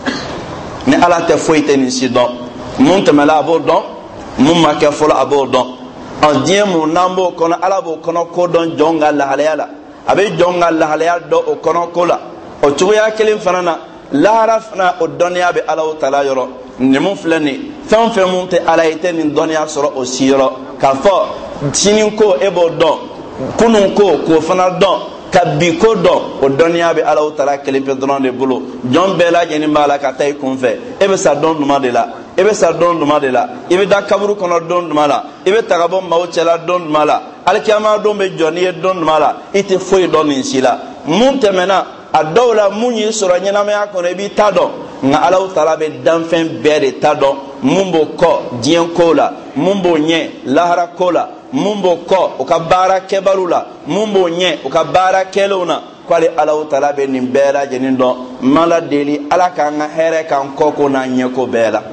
ni ala tɛ foyi tɛ nin si dɔn mun tɛmɛla a b'o dɔn mun ma kɛ fɔlɔ a b'o dɔn ɔ diɲɛ mun n'an b'o kɔnɔ ala b'o kɔnɔ ko dɔn jɔn ka lahalaya la a bɛ jɔn ka lahalaya dɔn o kɔnɔ ko la o cogoya kelen fana na lahara fana o dɔnniya bɛ ala taala yɔrɔ nin mun filɛ nin fɛn fɛn mun tɛ ala ye tɛ nin dɔnniya sɔrɔ o si yɔrɔ k'a fɔ sini ko e b'o dɔn kunun ko k'o fana dɔn ka bi ko dɔn o dɔnniya bɛ ala taala kelen pe dɔrɔn de bolo jɔn bɛɛ lajɛlen b'a la ka taa i kun fɛ e bɛ sa dɔn duma de la e bɛ sa dɔn duma de la i bɛ da kaburu kɔnɔ dɔn duma la i bɛ taga bɔ maaw cɛla dɔn duma la alikiyama don bɛ jɔ n'i ye dɔn duma la i tɛ foyi dɔn nin si la mun tɛmɛna a dɔw la mun y'i sɔrɔ ɲɛnamaya kɔnɔ i b'i ta dɔn nka ala taala bɛ danfɛn bɛɛ de ta dɔn mun b'o kɔ diɲɛ ko la mun b'o ɲɛ lahara ko la mun b'o kɔ o ka baara kɛbaliw la mun b'o ɲɛ o ka baara kɛlenw na k'ale ala taala bɛ nin bɛɛ lajɛlen dɔn ma la deli ala k'an ka hɛrɛ k'an kɔ ko n'a ɲɛko bɛɛ la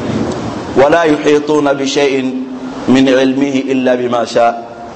wala yuhituna bi shay'in min ilmihi illa bima sha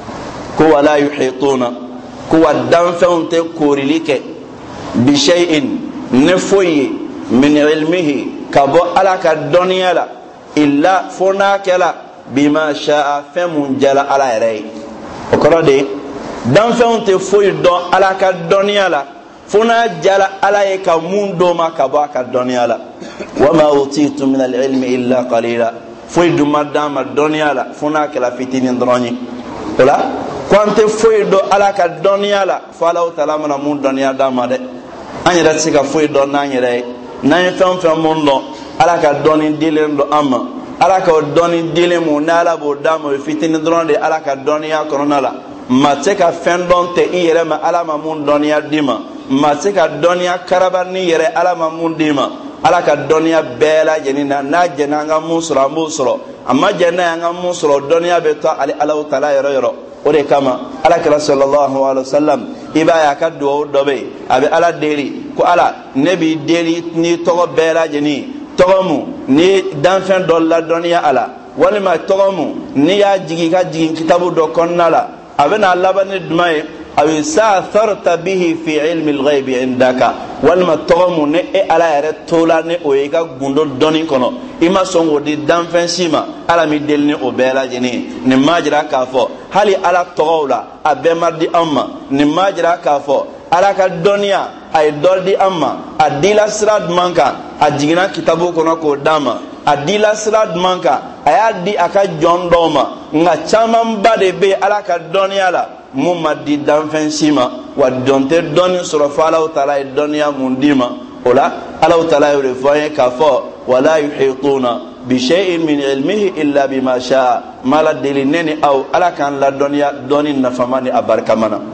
ko wala yuhituna ko wa danfɛnw tɛ koorili kɛ bi shay'in ne foyi min ilmihi ka bɔ ala ka dɔnniya la illa fo n'a kɛla bima sha'a fɛn mun jala ala yɛrɛ ye o kɔrɔ de danfɛnw tɛ foyi dɔn ala ka dɔnniya la fo n'a jala ala ye ka mun d'o ma ka bɔ a ka dɔnniya la wa ma utitu min al-ilmi illa qalila foyi dun ma d'an ma dɔnniya la fo n'a kɛla fitinin dɔrɔn ye o la ko an tɛ foyi dɔn ala ka dɔnniya la fo ala taala mana mun dɔnniya d'an ma dɛ an yɛrɛ tɛ se ka foyi dɔn n'an yɛrɛ ye n'an ye fɛn fɛn mun dɔn ala ka dɔnni dilen don an ma ala ka dɔnni dilen mun ni ala b'o d'a ma o ye fitinin dɔrɔn de ala ka dɔnniya kɔnɔna la maa tɛ ka fɛn dɔn tɛ i yɛrɛ ma ala ma mun dɔnniya d'i ma maa tɛ ka dɔnniya karaba ni yɛrɛ ala ma mun d'i ma ala ka dɔnniya bɛɛ lajɛlen na n'a jɛna an ka mun sɔrɔ an b'o sɔrɔ a ma jɛ n'a ye an ka mun sɔrɔ dɔnniya bɛ to ale ala taala yɔrɔ yɔrɔ o de kama alakira sallallahu alaihi wasallam i b'a ye a ka duwawu dɔ bɛ yen a bɛ ala deli ko ala ne b'i deli ni tɔgɔ bɛɛ lajɛlen tɔgɔ mun ni danfɛn dɔ ladɔnniya a la walima tɔgɔ mun ni y'a jigi i ka jigin kitabu dɔ kɔnɔna la a bɛna laban ni jumɛn ye aw sa'atharta bihi fi ilmi al-ghaybi indaka walima tɔgɔ mun ni e ala yɛrɛ tola ni o ye i ka gundo dɔnni kɔnɔ i ma sɔn k'o di danfɛn si ma ala mi deli ni o bɛɛ lajɛlen nin ma jira k'a fɔ hali ala tɔgɔw la a bɛɛ ma di an ma nin ma jira k'a fɔ ala ka dɔnniya a ye dɔ di an ma a dila sira jumɛn kan a jiginna kitabu kɔnɔ k'o d'a ma a dila sira jumɛn kan a y'a di a ka jɔn dɔw ma nka camanba de bɛ ala ka dɔnniya la mun ma di danfɛn si ma wa jɔn tɛ dɔnni sɔrɔ fo ala taala ye dɔnniya mun di ma o la ala taala y'o de fɔ an ye k'a fɔ wala yuhituna bi shay'in min ilmihi illa bima sha'a ma la deli ne ni aw ala k'an la dɔnniya dɔnni nafama ni a barikama na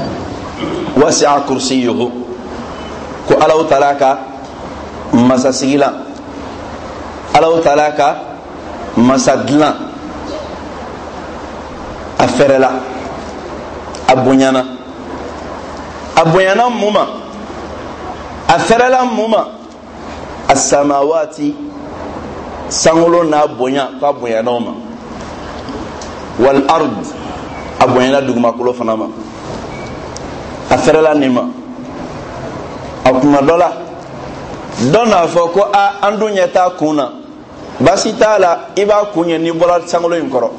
wasi'a kursiyuhu ko ala taala ka masasigi la ala taala ka masa dilan aferela abonyana abonyana muma aferela muma as-samawati sangolo na bonya ka bonyana ma wal ard abonyana duguma kulo fanama aferela nima akuma dola dona foko a andunya ta kuna basi tala iba kunya ni bola sangolo inkoro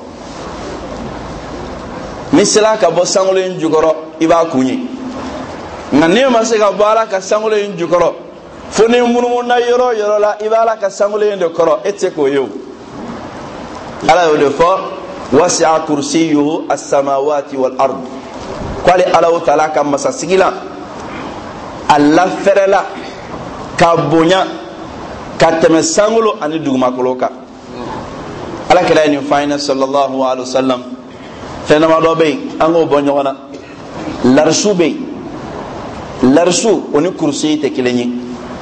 misala ka bo sangolo injukoro iba kunyi ngane ma se ka bala ka sangolo injukoro foni munu na yoro yoro la ibala ka sangolo inde koro etse ko yo ala yo de fo wasi'a kursiyuhu as-samawati wal ard qali ala ta'ala kam masasigila alla ferela ka bonya ka teme sangolo ani duguma koloka ala kala ni fayna sallallahu alaihi wasallam fena ma do be ango bonyo wana larsu be larsu oni kursi te kilenyi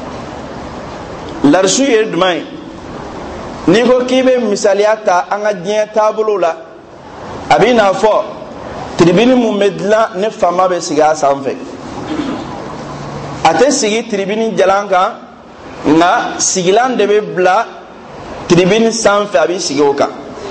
larsu ye dumai ni ko kibe misaliata anga dien tablo la abina fo tribune mu medla ne fama be siga sanfe ate sigi tribune jalanka na sigilan de be bla tribune sanfe abi sigoka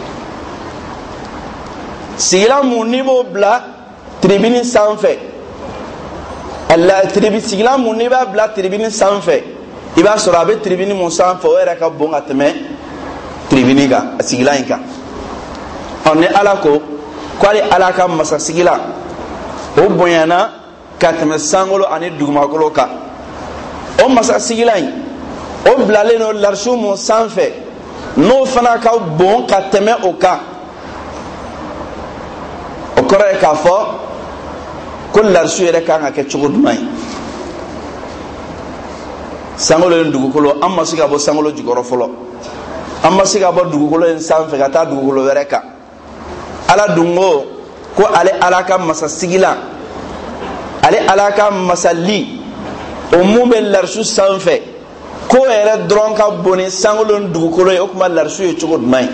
sigilan mu nibo bla tribune sanfe alla tribune sigilan mu niba bla tribune sanfe iba sura be tribune mu sanfe o era ka bonga teme tribune ga sigilan ka on ne alako kwali alaka masa sigila o bonyana katme sangolo ani duguma koloka o masa sigila o blale no larsu mo sanfe no fana ka bon katme oka o kore ka fo ko larsu yere ka nga ke chugudmai sangolo ndugukolo amma siga bo sangolo jigoro folo amma siga bo dugukolo en sanfe kata dugukolo wereka ala dungo ko ale alaka masasigila ale alaka masali o mumbe larsu sanfe ko ere dronka boni sangolon dugukolo e okuma larsu e chogod mai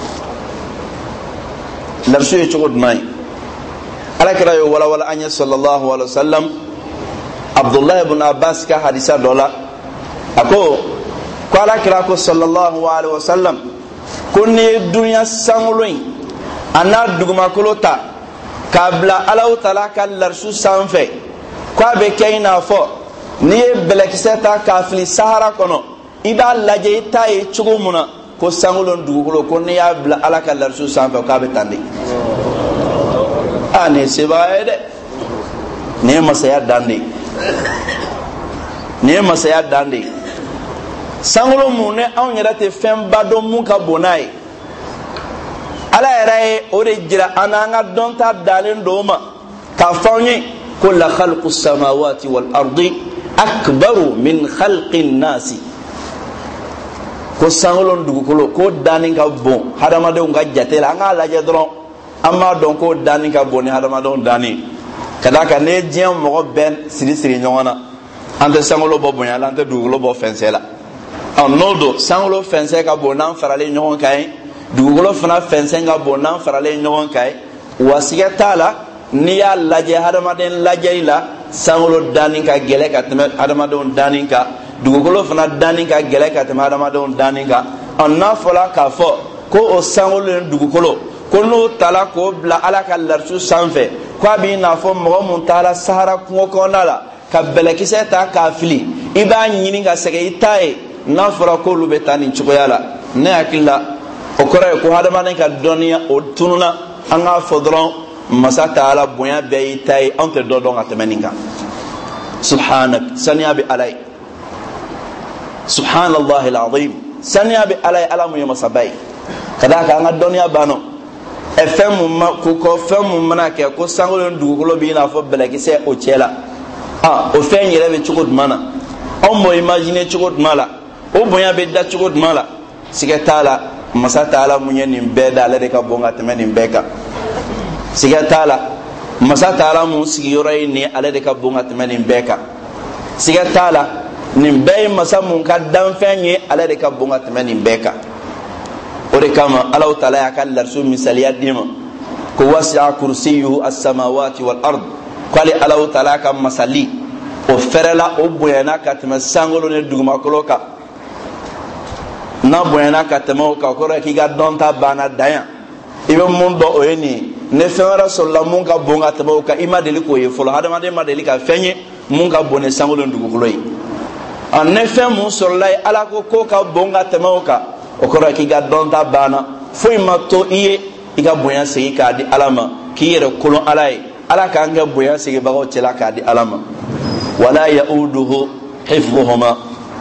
larsu e chogod mai ala kira yo wala wala anya sallallahu alaihi wasallam Abdullah ibn Abbas ka hadisa dola ako ko ala kira ko sallallahu alaihi wasallam ko ne dunya sangolon ana duguma kolota kabla alaw tala kal larsu sanfe kwa be kayna fo ni belekiseta kafli sahara kono ida laje tay chugumuna ko sangulon dugukolo ko ne ya bla ala kal larsu sanfe ka be tandi ane sebaede ne masaya dandi ne masaya dandi sangulo munne on yirate femba do mun ka bonai ala yaraye o de jira ananga donta dalen doma ka fawni kul khalqus samawati wal ardi akbaru min khalqin nasi ko sangolon dugukolo ko danin ka bon hadamade nga jatela nga laje dron amma don ko danin ka boni hadamade dani kadaka ne jiem mo ben siri siri nyona ante sangolo bo bonya ante dugukolo bo fensela en nodo sangolo fense ka bonan farale nyon kay dugukolo fana fensenga bonan farale nyon kay wasiya tala niya laje hadamaden laje la sangolo danin ka gele ka teme hadamadon danin ka dugukolo fana danin ka gele ka teme hadamadon danin ka anna fola ka fo ko o sangolo dugukolo ko no tala ko bla ala ka larsu sanfe ko abi na fo mo mun tala sahara ko ko nala ka belekise ta ka fili iba nyini ga sege itae na fora ko lube tani chukoyala ne akilla o kore ko hadamaden ka doniya o tununa anga fodron masata ala bonya be itae ante dodon atmeninga subhanak saniya bi alai subhanallahi alazim saniya bi alai alamu yama sabai kadaka anga doniya bano efem ko ko fem mana ke ko sangolo dugukolo bi na fo belekise o chela ah o fen yere be chukut mana on mo imagine chukut mala o bonya be da chukut mala sigatala masata ala munye nim beda le de ka bonga temenin beka sigatala masata ala mu sigi yoray ni ale de ka bonga temenin beka sigatala nim bay masamun ka dan fenye ale de ka bonga temenin beka o de kama Allah taala ya kal larsu misaliya dima ko wasi'a kursiyuhu as-samawati wal ard qali Allahu ta'ala ka masali o ferela o boyana ka tama sangolo ne duguma koloka na boyana ka tama ka ko ra ki ga donta bana daya ibe mun do o yeni ne fera sallallahu mun ka bonga tama ka ima deli ko ye folo hadama de ma deli ka fenye mun ka bone sangolo ndugu koloyi an ne fem mun sallallahu ala ko ko ka bonga tama ka o ko ra ki ga donta bana foi mato iye iga boya segi ka di alama ki yere kolon alay ala ka nga boya segi bago cela ka di alama wala yauduhu hifdhuhuma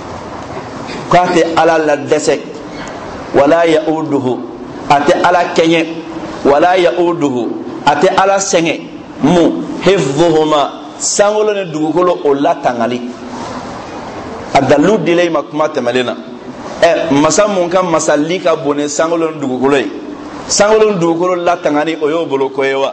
qati ala la dese wala yauduhu ate ala kenye wala yauduhu ate ala senge mu hifdhuhuma sangolo ne dugukolo o la tangali adalu dilay makuma temalena e masamun kan masallika bone sangolo ne dugukolo yi sangolo dugukolo la tangani oyo bolo koyewa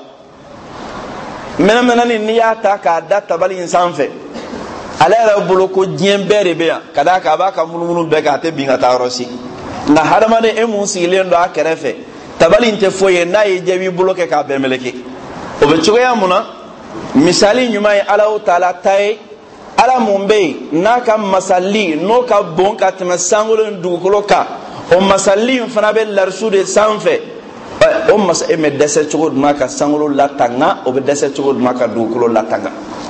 mena mena ni niya ta ka da tabali insanfe ala era bolo ko dien bere be ya kada ka ba ka munumunu be ka te binga ta rosi na hadama de emu silen do akerefe tabali inte foye na ye jebi bolo ke ka be meleke o be chugoya muna misali nyumai ala taala tay ala mumbe na ka masalli no ka bon ka te sangolo dugukolo ka o masalli fana be larsu de sanfe o mas e me dese chugo duma ka sangolo latanga o be dese chugo duma ka dugukolo latanga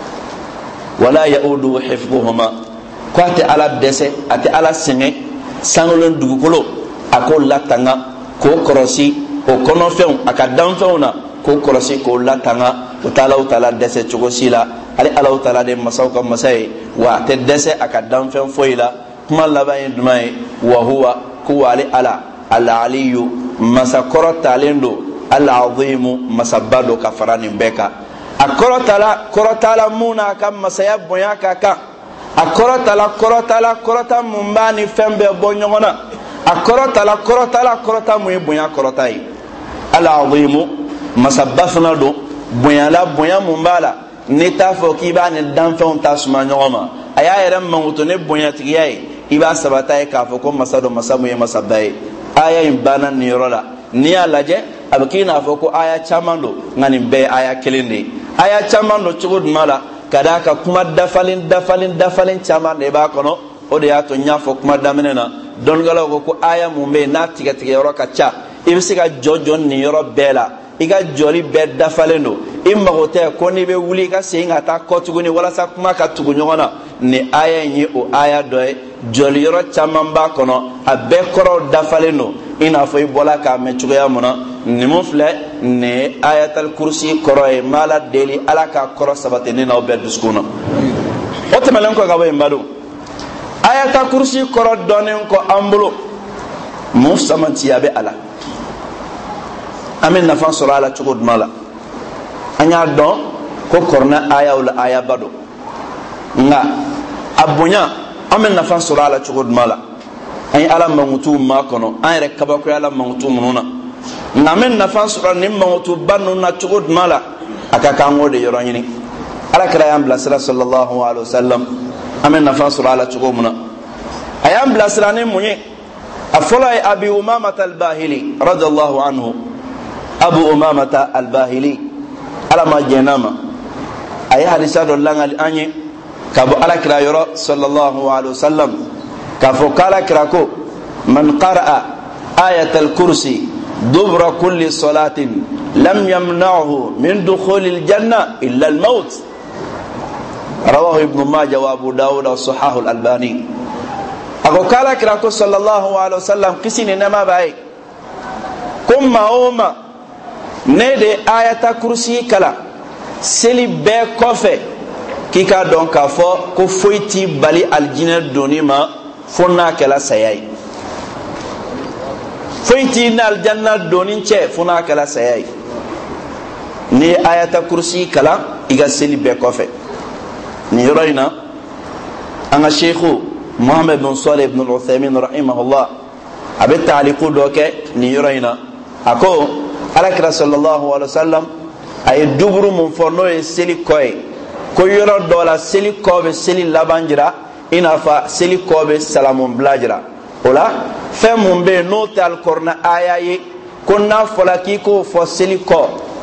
wala yaudu hifdhuhuma kwate ala dese ate ala senge sangolo dugukolo ako latanga ko korosi o kono feun aka dan feuna ko korosi ko latanga o taala o taala dese chugo sila ali ala taala de masaw ka masai wa te dese aka dan feun foila kuma labayin dumai wa huwa kuwa ali ala al-aliyu masakoro talendo al-azimu masabado kafarani beka akorotala korotala muna kam masaya boya kaka akorotala korotala korota mumbani fembe bonyongona akorotala korotala korota mu boya korotai al-azimu masabafna do boya la boya mumbala ni tafo kiba ne danfon tasma nyoma aya yere manguto ne boya tigiye iba sabata ka fo ko masado masamu ye masabai aya imbana ni rola ni alaje abkina fo ko aya chamando ngani be aya kelinde aya chamando chugud mala kadaka kuma dafalin dafalin dafalin chamande ba kono o de yato nyafo kuma damenena don gala ko ko aya mumbe na tiga tiga yoro kacha ibisiga jojo ni yoro bela iga joli be dafalendo imma hote ko ni be wuli ka seinga ta ko tuguni wala sa kuma ka tugunyona ni aya nyi o aya doy joli yoro chamamba kono abe koro dafalendo ina fo ibola ka me chugoya mona ni mufle ne ayatul kursi koro e mala deli ala ka koro sabate ni na obe diskuna o temelen ko ga way mbadu ayatul kursi koro donen ko ambulo musamanti yabe ala amen nafan sura ala chugud mala anya don ko korna aya wala aya bado nga abunya amen nafan sura ala chugud mala ay ala mangutu ma kono ay rek kaba ko ala mangutu mununa ngamen nafan sura nim mangutu banu na chugud mala aka kango de yoro nyini ala kra yam blasra sallallahu alaihi wasallam amen nafan sura ala chugumuna ayam blasra ne munye afola abi umama al-bahili radiyallahu anhu abu umamata al-bahili alama jenama ay hadisa do langal anye kabo ala kira yoro sallallahu alaihi wasallam kafo kala kirako man qaraa ayat al-kursi dubra kulli salatin lam yamna'hu min dukhul al-janna illa al-maut rawahu ibn majah wa abu daud wa sahih al-albani ako kala kirako sallallahu alaihi wasallam kisini nama bai kumma umma ne de ayata kursi kala seli be kofe kika don ka fo ko foiti bali aljina donima fonna kala sayai foiti na aljanna donin che fonna kala sayai ni ayata kursi kala iga seli be kofe ni roina anga sheikhu muhammad bin salih ibn al-uthaymin rahimahullah abet ta'liqu doke ni roina ako alakira sallallahu alaihi wasallam ay duburu mun forno e seli koy ko yoro dola seli kobe seli labanjira ina fa seli kobe salamun blajira ola fe mun be no tal korna ayaye ko na fola ki ko fo seli ko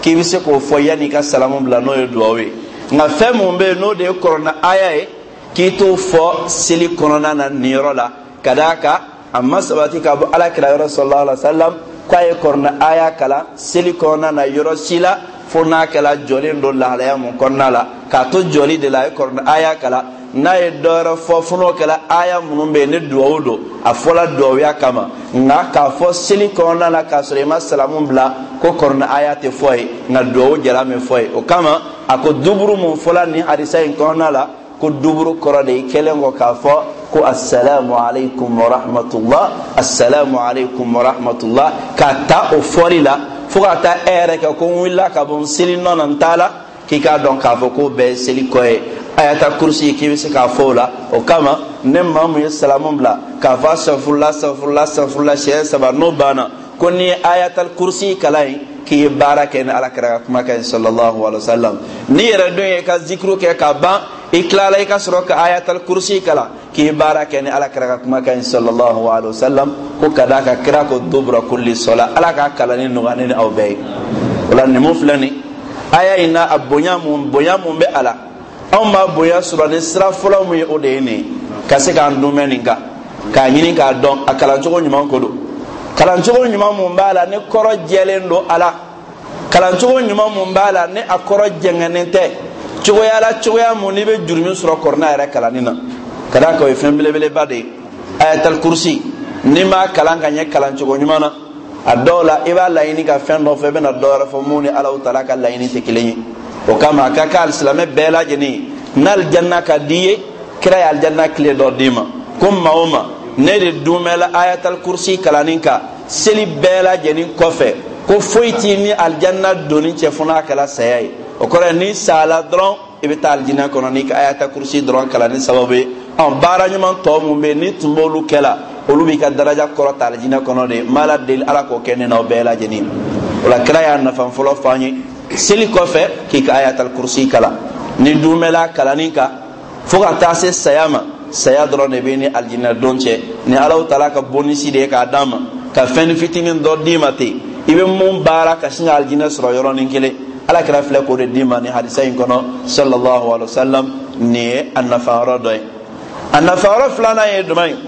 k'i bɛ se k'o fɔ yanni ka salamu bila n'o ye duwawu ye nka fɛn mun bɛ yen n'o de ye kɔrɔna aya ye k'i t'o fɔ seli kɔnɔna na nin yɔrɔ la ka d'a kan a ma sabati ka bɔ alakira yɔrɔ sallallahu alaihi wa sallam k'a ye kɔrɔna aya kalan seli kɔnɔna na yɔrɔ si la fo n'a kɛla jɔlen don lahalaya mun kɔnɔna la k'a to jɔli de la a ye kɔrɔna aya kalan n'a ye dɔwɛrɛ fɔ fo n'o kɛla aya minnu bɛ yen ni duwawu don a fɔla duwawuya kama nka k'a fɔ seli kɔnɔna la k'a sɔrɔ i ma salamu bila ko kɔrɔna aya tɛ fɔ ye nka duwawu jala min fɔ ye o kama a ko duburu mun fɔla nin hadisa in kɔnɔna la ko duburu kɔrɔ de i kɛlen kɔ k'a fɔ ko assalamu alaikum wa rahmatullah assalamu alaikum wa rahmatullah k'a ta o fɔli la fo ka taa e yɛrɛ kɛ ko n wulila ka bɔ n seli nɔ na n t'a la k'i k'a dɔn k'a fɔ k'o bɛɛ ye seli kɔ ye ayatal kursi k'i bɛ se k'a fɔ o la o kama ne maa mun ye salamu bila k'a fɔ astaghfirullah astaghfirullah astaghfirullah siɲɛ saba n'o banna ko n'i ye ayatal kursi kalan ye k'i ye baara kɛ ni alakira ka kumakan ye sallallahu alaihi wa sallam n'i yɛrɛ don ye ka zikiru kɛ ka ban i tilala i ka sɔrɔ ka ayatal kursi kalan k'i ye baara kɛ ni alakira ka kumakan ye sallallahu alaihi wa sallam ko ka d'a kan kira ko dubura kulli sɔla ala k'a kalanni nɔgɔya ne ni aw bɛɛ ye o la nin mun filɛ nin aya in na a bonya mun bonya mun bɛ a la anw b'a bonya sɔrɔ ni sira fɔlɔ mun ye o de ye nin ka se k'an dunmɛ nin kan k'a ɲini k'a dɔn a kalancogo ɲuman ko don kalancogo ɲuman mun b'a la ni kɔrɔ jɛlen don a la kalancogo ɲuman mun b'a la ni a kɔrɔ jɛngɛnen tɛ cogoya la cogoya mun n'i bɛ jurumi sɔrɔ kɔrɔna yɛrɛ kalanni na ka d'a kan o ye fɛn belebeleba de ye ayatal kursi n'i m'a kalan ka ɲɛ kalancogo ɲuman na a dɔw la i b'a laɲini ka fɛn dɔ fɔ i bɛna dɔ wɛrɛ fɔ mun ni Alahu Taala ka laɲini tɛ kelen ye o kama a ka kan alisilamɛ bɛɛ lajɛlen n'alijanna ka di ye kira ye alijanna tile dɔ d'i ma ko maa o maa ne de dunmɛla ayatal kursi kalanni kan seli bɛɛ lajɛlen kɔfɛ ko foyi t'i ni alijanna donni cɛ fo n'a kɛla saya ye o kɔrɔ ye ni sala dɔrɔn i bɛ taa alijinɛ kɔnɔ n'i ka ayatal kursi dɔrɔn kalanni sababu ye ɔn baara ɲuman tɔ mun bɛ yen ni tun b'olu kɛla olu b'i ka daraja kɔrɔ ta alijinɛ kɔnɔ de n b'a la deli ala k'o kɛ ne n'aw bɛɛ lajɛlen o la kira y'a nafa fɔlɔ fɔ an ye seli kɔfɛ k'i ka ayatal kursi kalan ni dunmɛla kalanni kan fo ka taa se saya ma saya dɔrɔn de bɛ ni alijinɛ don cɛ ni Alahu Taala ka bonisi de ye k'a d'a ma ka fɛn fitinin dɔ d'i ma ten i bɛ mun baara ka sin ka alijinɛ sɔrɔ yɔrɔnin kelen ala kira filɛ k'o de d'i ma ni hadisa in kɔnɔ sallallahu alaihi wa sallam nin ye a nafa yɔrɔ dɔ ye a nafa yɔrɔ filanan ye jumɛn ye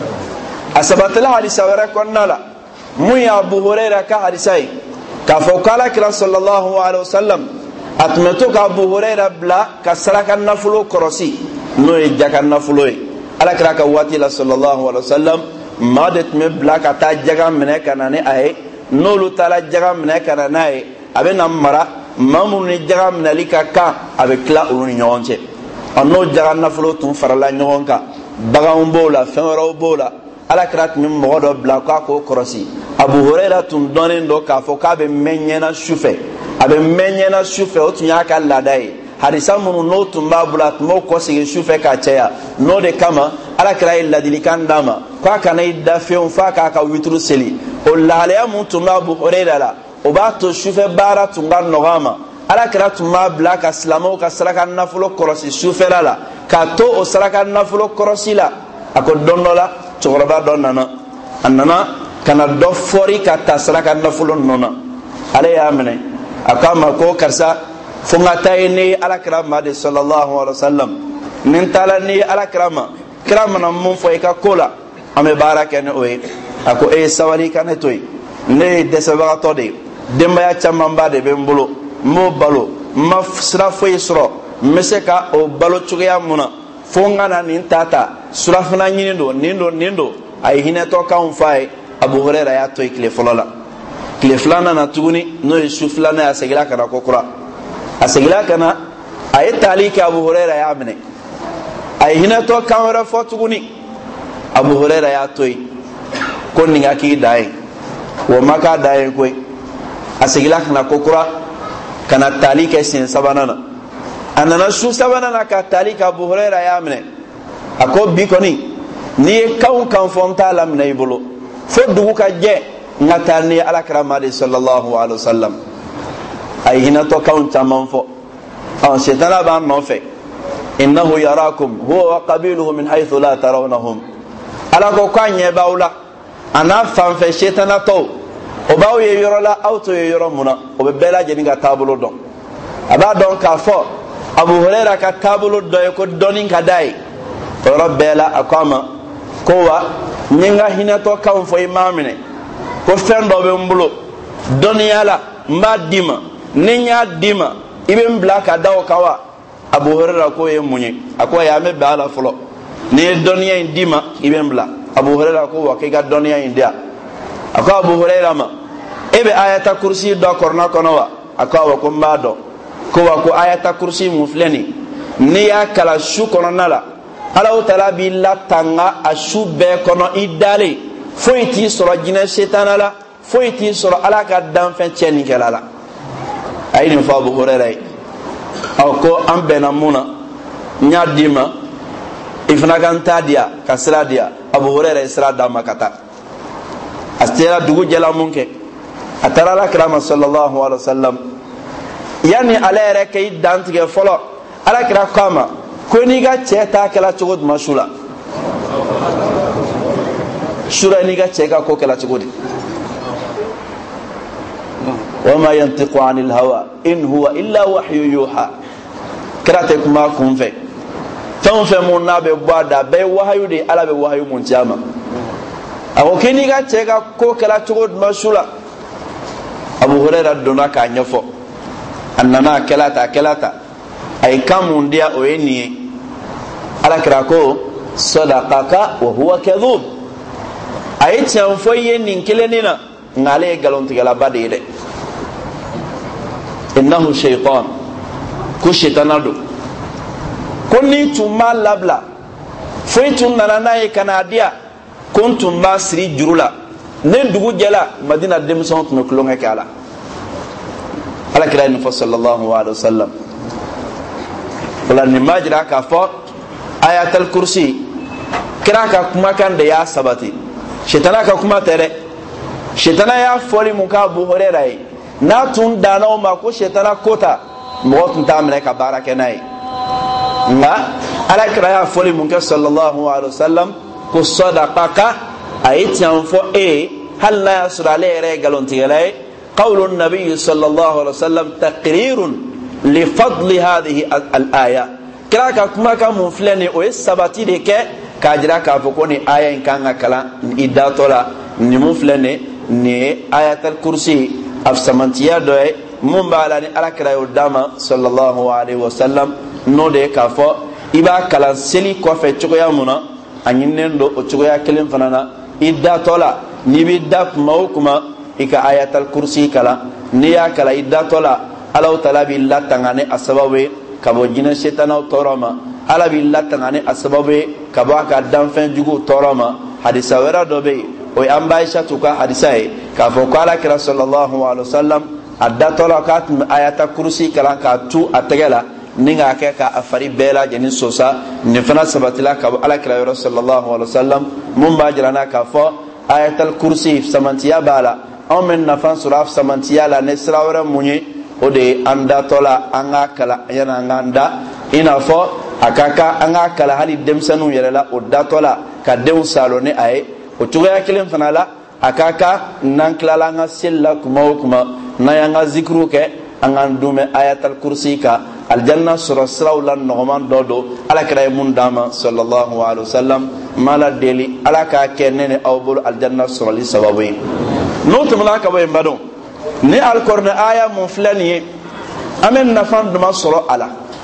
a sabatila hadisa wɛrɛ kɔnɔna la mun ye Abu Hurayra ka hadisa ye k'a fɔ ko ala kira sallallahu alaihi wa sallam a tun bɛ to ka Abu Hurayra bila ka saraka nafolo kɔrɔsi n'o ye jaka nafolo ye ala kira ka waati la sallallahu alaihi wa sallam maa de tun bɛ bila ka taa jaga minɛ ka na ni a ye n'olu taara jaga minɛ ka na n'a ye a bɛ na mara maa minnu ni jaga minɛli ka kan a bɛ tila olu ni ɲɔgɔn cɛ ɔ n'o jaga nafolo tun farala ɲɔgɔn kan baganw b'o la fɛn wɛrɛw b'o la ala kira tun bɛ mɔgɔ dɔ bila k'a k'o kɔrɔsi Abu Hurayra tun dɔnnen don k'a fɔ k'a bɛ mɛn ɲɛna sufɛ a bɛ mɛn ɲɛna sufɛ o tun y'a ka laada ye hadisa minnu n'o tun b'a bolo a tun b'o kɔsegin sufɛ ka caya n'o de kama ala kira ye ladilikan d'a ma k'a kana i da fɛnw f'a k'a ka witiri seli o lahalaya mun tun b'a Abu Hurayra la o b'a to sufɛ baara tun ka nɔgɔ a ma ala kira tun b'a bila ka silamɛw ka saraka nafolo kɔrɔsi sufɛla la k'a to o saraka nafolo kɔrɔsi la a ko don dɔ la cɛkɔrɔba dɔ nana a nana ka na dɔ fɔri ka ta saraka nafolo ninnu na ale y'a minɛ a k'a ma ko karisa fo n ka taa ye ne ye ala kira ma de sallallahu alaihi wa sallam ni n taara ne ye ala kira ma kira mana mun fɔ i ka ko la an bɛ baara kɛ ni o ye a ko e ye sabali ka ne to yen ne ye dɛsɛbagatɔ de ye denbaya camanba de bɛ n bolo n b'o balo n ma sira foyi sɔrɔ n bɛ se ka o balo cogoya mun na fo n ka na nin ta ta surafana ɲini don nin don nin don a ye hinɛtɔ kanw f'a ye Abu Hurayra y'a to yen tile fɔlɔ la tile filanan na tuguni n'o ye su filanan ye a seginna ka na kokura a seginna ka na a ye taali kɛ Abu Hurayra y'a minɛ a ye hinɛtɔ kan wɛrɛ fɔ tuguni Abu Hurayra y'a to yen ko nin ka k'i da ye o ma k'a da ye koyi a seginna ka na kokura ka na taali kɛ siɲɛ sabanan na a nana su sabanan na ka taali kɛ Abu Hurayra y'a minɛ a ko bi kɔni n'i ye kan o kan fɔ n t'a laminɛ i bolo fo dugu ka jɛ n ka taa ni ala kira ma de sallallahu alaihi wa sallam a ye hinɛtɔ kanw caman fɔ ɔ sitana b'an nɔfɛ innahu yarakum huwa wa qabiluhu min haythu la tarawnahum ala ko k'a ɲɛ b'aw la a n'a fanfɛ sitanatɔw o baw ye yoro la auto ye yoro muna o be bela jeni ga tabulo don aba don ka fo Abu Hurairah ka tabulo do ko donin ka dai o rabbela akama ko wa nyinga hinato kam fo imamine ko fendo be mbulo doniya la mba dima ninya dima ibe mbla ka dawo kawa Abu Hurairah ko ye munye akwa ya me bala folo ni doniya dima ibe mbla Abu Hurairah ko wa ke ga doniya india akwa Abu Hurairah ma ebe ayata kursi do korna kono wa akwa wa ko mbado ko wa ko ayata kursi mufleni ni ya kala shu kono nala ala taala bi la tanga ashu be kono idale foiti soro jina shetana la foiti soro ala ka dan fen cheni kelala ayini fa Abu Hurairah aw ko ambena muna nyadima ifna kan tadia kasra dia Abu Hurairah isra da makata astera dugu jela munke atara la krama sallallahu alaihi wasallam yani ala re kay dantige folo ala kra kama ko ni ga cheta kala chugod mashula shura ni ga cheka ko kala chugodi wama yantiqu anil hawa in huwa illa wahyu yuha krate kuma kunfe tan fe mun na be bada be wahyu de ala be wahyu mun tiama ako kini ga cheka ko kala chugod mashula Abu Hurairah dona ka nyafo annana kelata kelata ay kamun dia o eni ala krako sadaqaka wa huwa kadhub ay tan foye nin kelenina ngale galon tigala badide innahu shaytan ku shaytanado konni tuma labla foy tun nana kanadia kuntum basri jurula nen dugu jela madina demson tun klonga kala ala kira ni sallallahu alaihi wasallam wala ni majra ka fo ayatul kursi kira ka kuma kan da ya sabati shetana ka kuma tere shetana ya foli mun ka Abu Hurairah na tun dana o ma ko shetana kota mo tun ta amre ka baraka nai nga ala kira ya foli mun ka sallallahu alaihi wasallam ko sadaqaka ayati an fo e hal la yasra le re galontigale qawl an-nabiy sallallahu alaihi wasallam taqrirun li fadli hadhihi al-aya kira ka kuma ka mun flene o sabati de ke kajira ka fo ko ni aya in kan kala idatola ni mun flene ni ayatul kursi afsamantiya do e mun bala ni alakira yo dama sallallahu alaihi wasallam no de ka fo iba kala seli ko fe chogoya muna anyinen do o chogoya kelen fanana idatola ni bi dap mawkuma ika ayatul kursi kala ni ya kala idatola ala taala bi latangane asabawe kabo jina shetana toroma ala bi latangane asabawe kabo ka danfen jugo toroma hadisa wera dobe o ambaisha tuka hadisa e ka fo kala kira sallallahu alaihi wasallam adatola ka ayatul kursi kala ka tu atagala ninga ke ka afari bela jeni sosa ni fana sabatila ka ala kira sallallahu alaihi wasallam mun bajrana ka fo ayatul kursi samantiya bala aw men nafan suraf samantiya la nesra wera munye o de anda tola anga kala yana nganda ina fo akaka anga kala hali demsanu yerela o datola ka dew salone ay o tuga kelen fanala akaka nan klala nga sella kuma kuma na yanga zikru ke anga ndume ayatul kursi ka aljanna sura srawla noman dodo ala kray mun dama sallallahu alaihi wasallam mala deli ala ka kenene awbul aljanna sura li sababi no tumla ka bay mbadon ni alqur'an aya mun flani amen nafan duma sura ala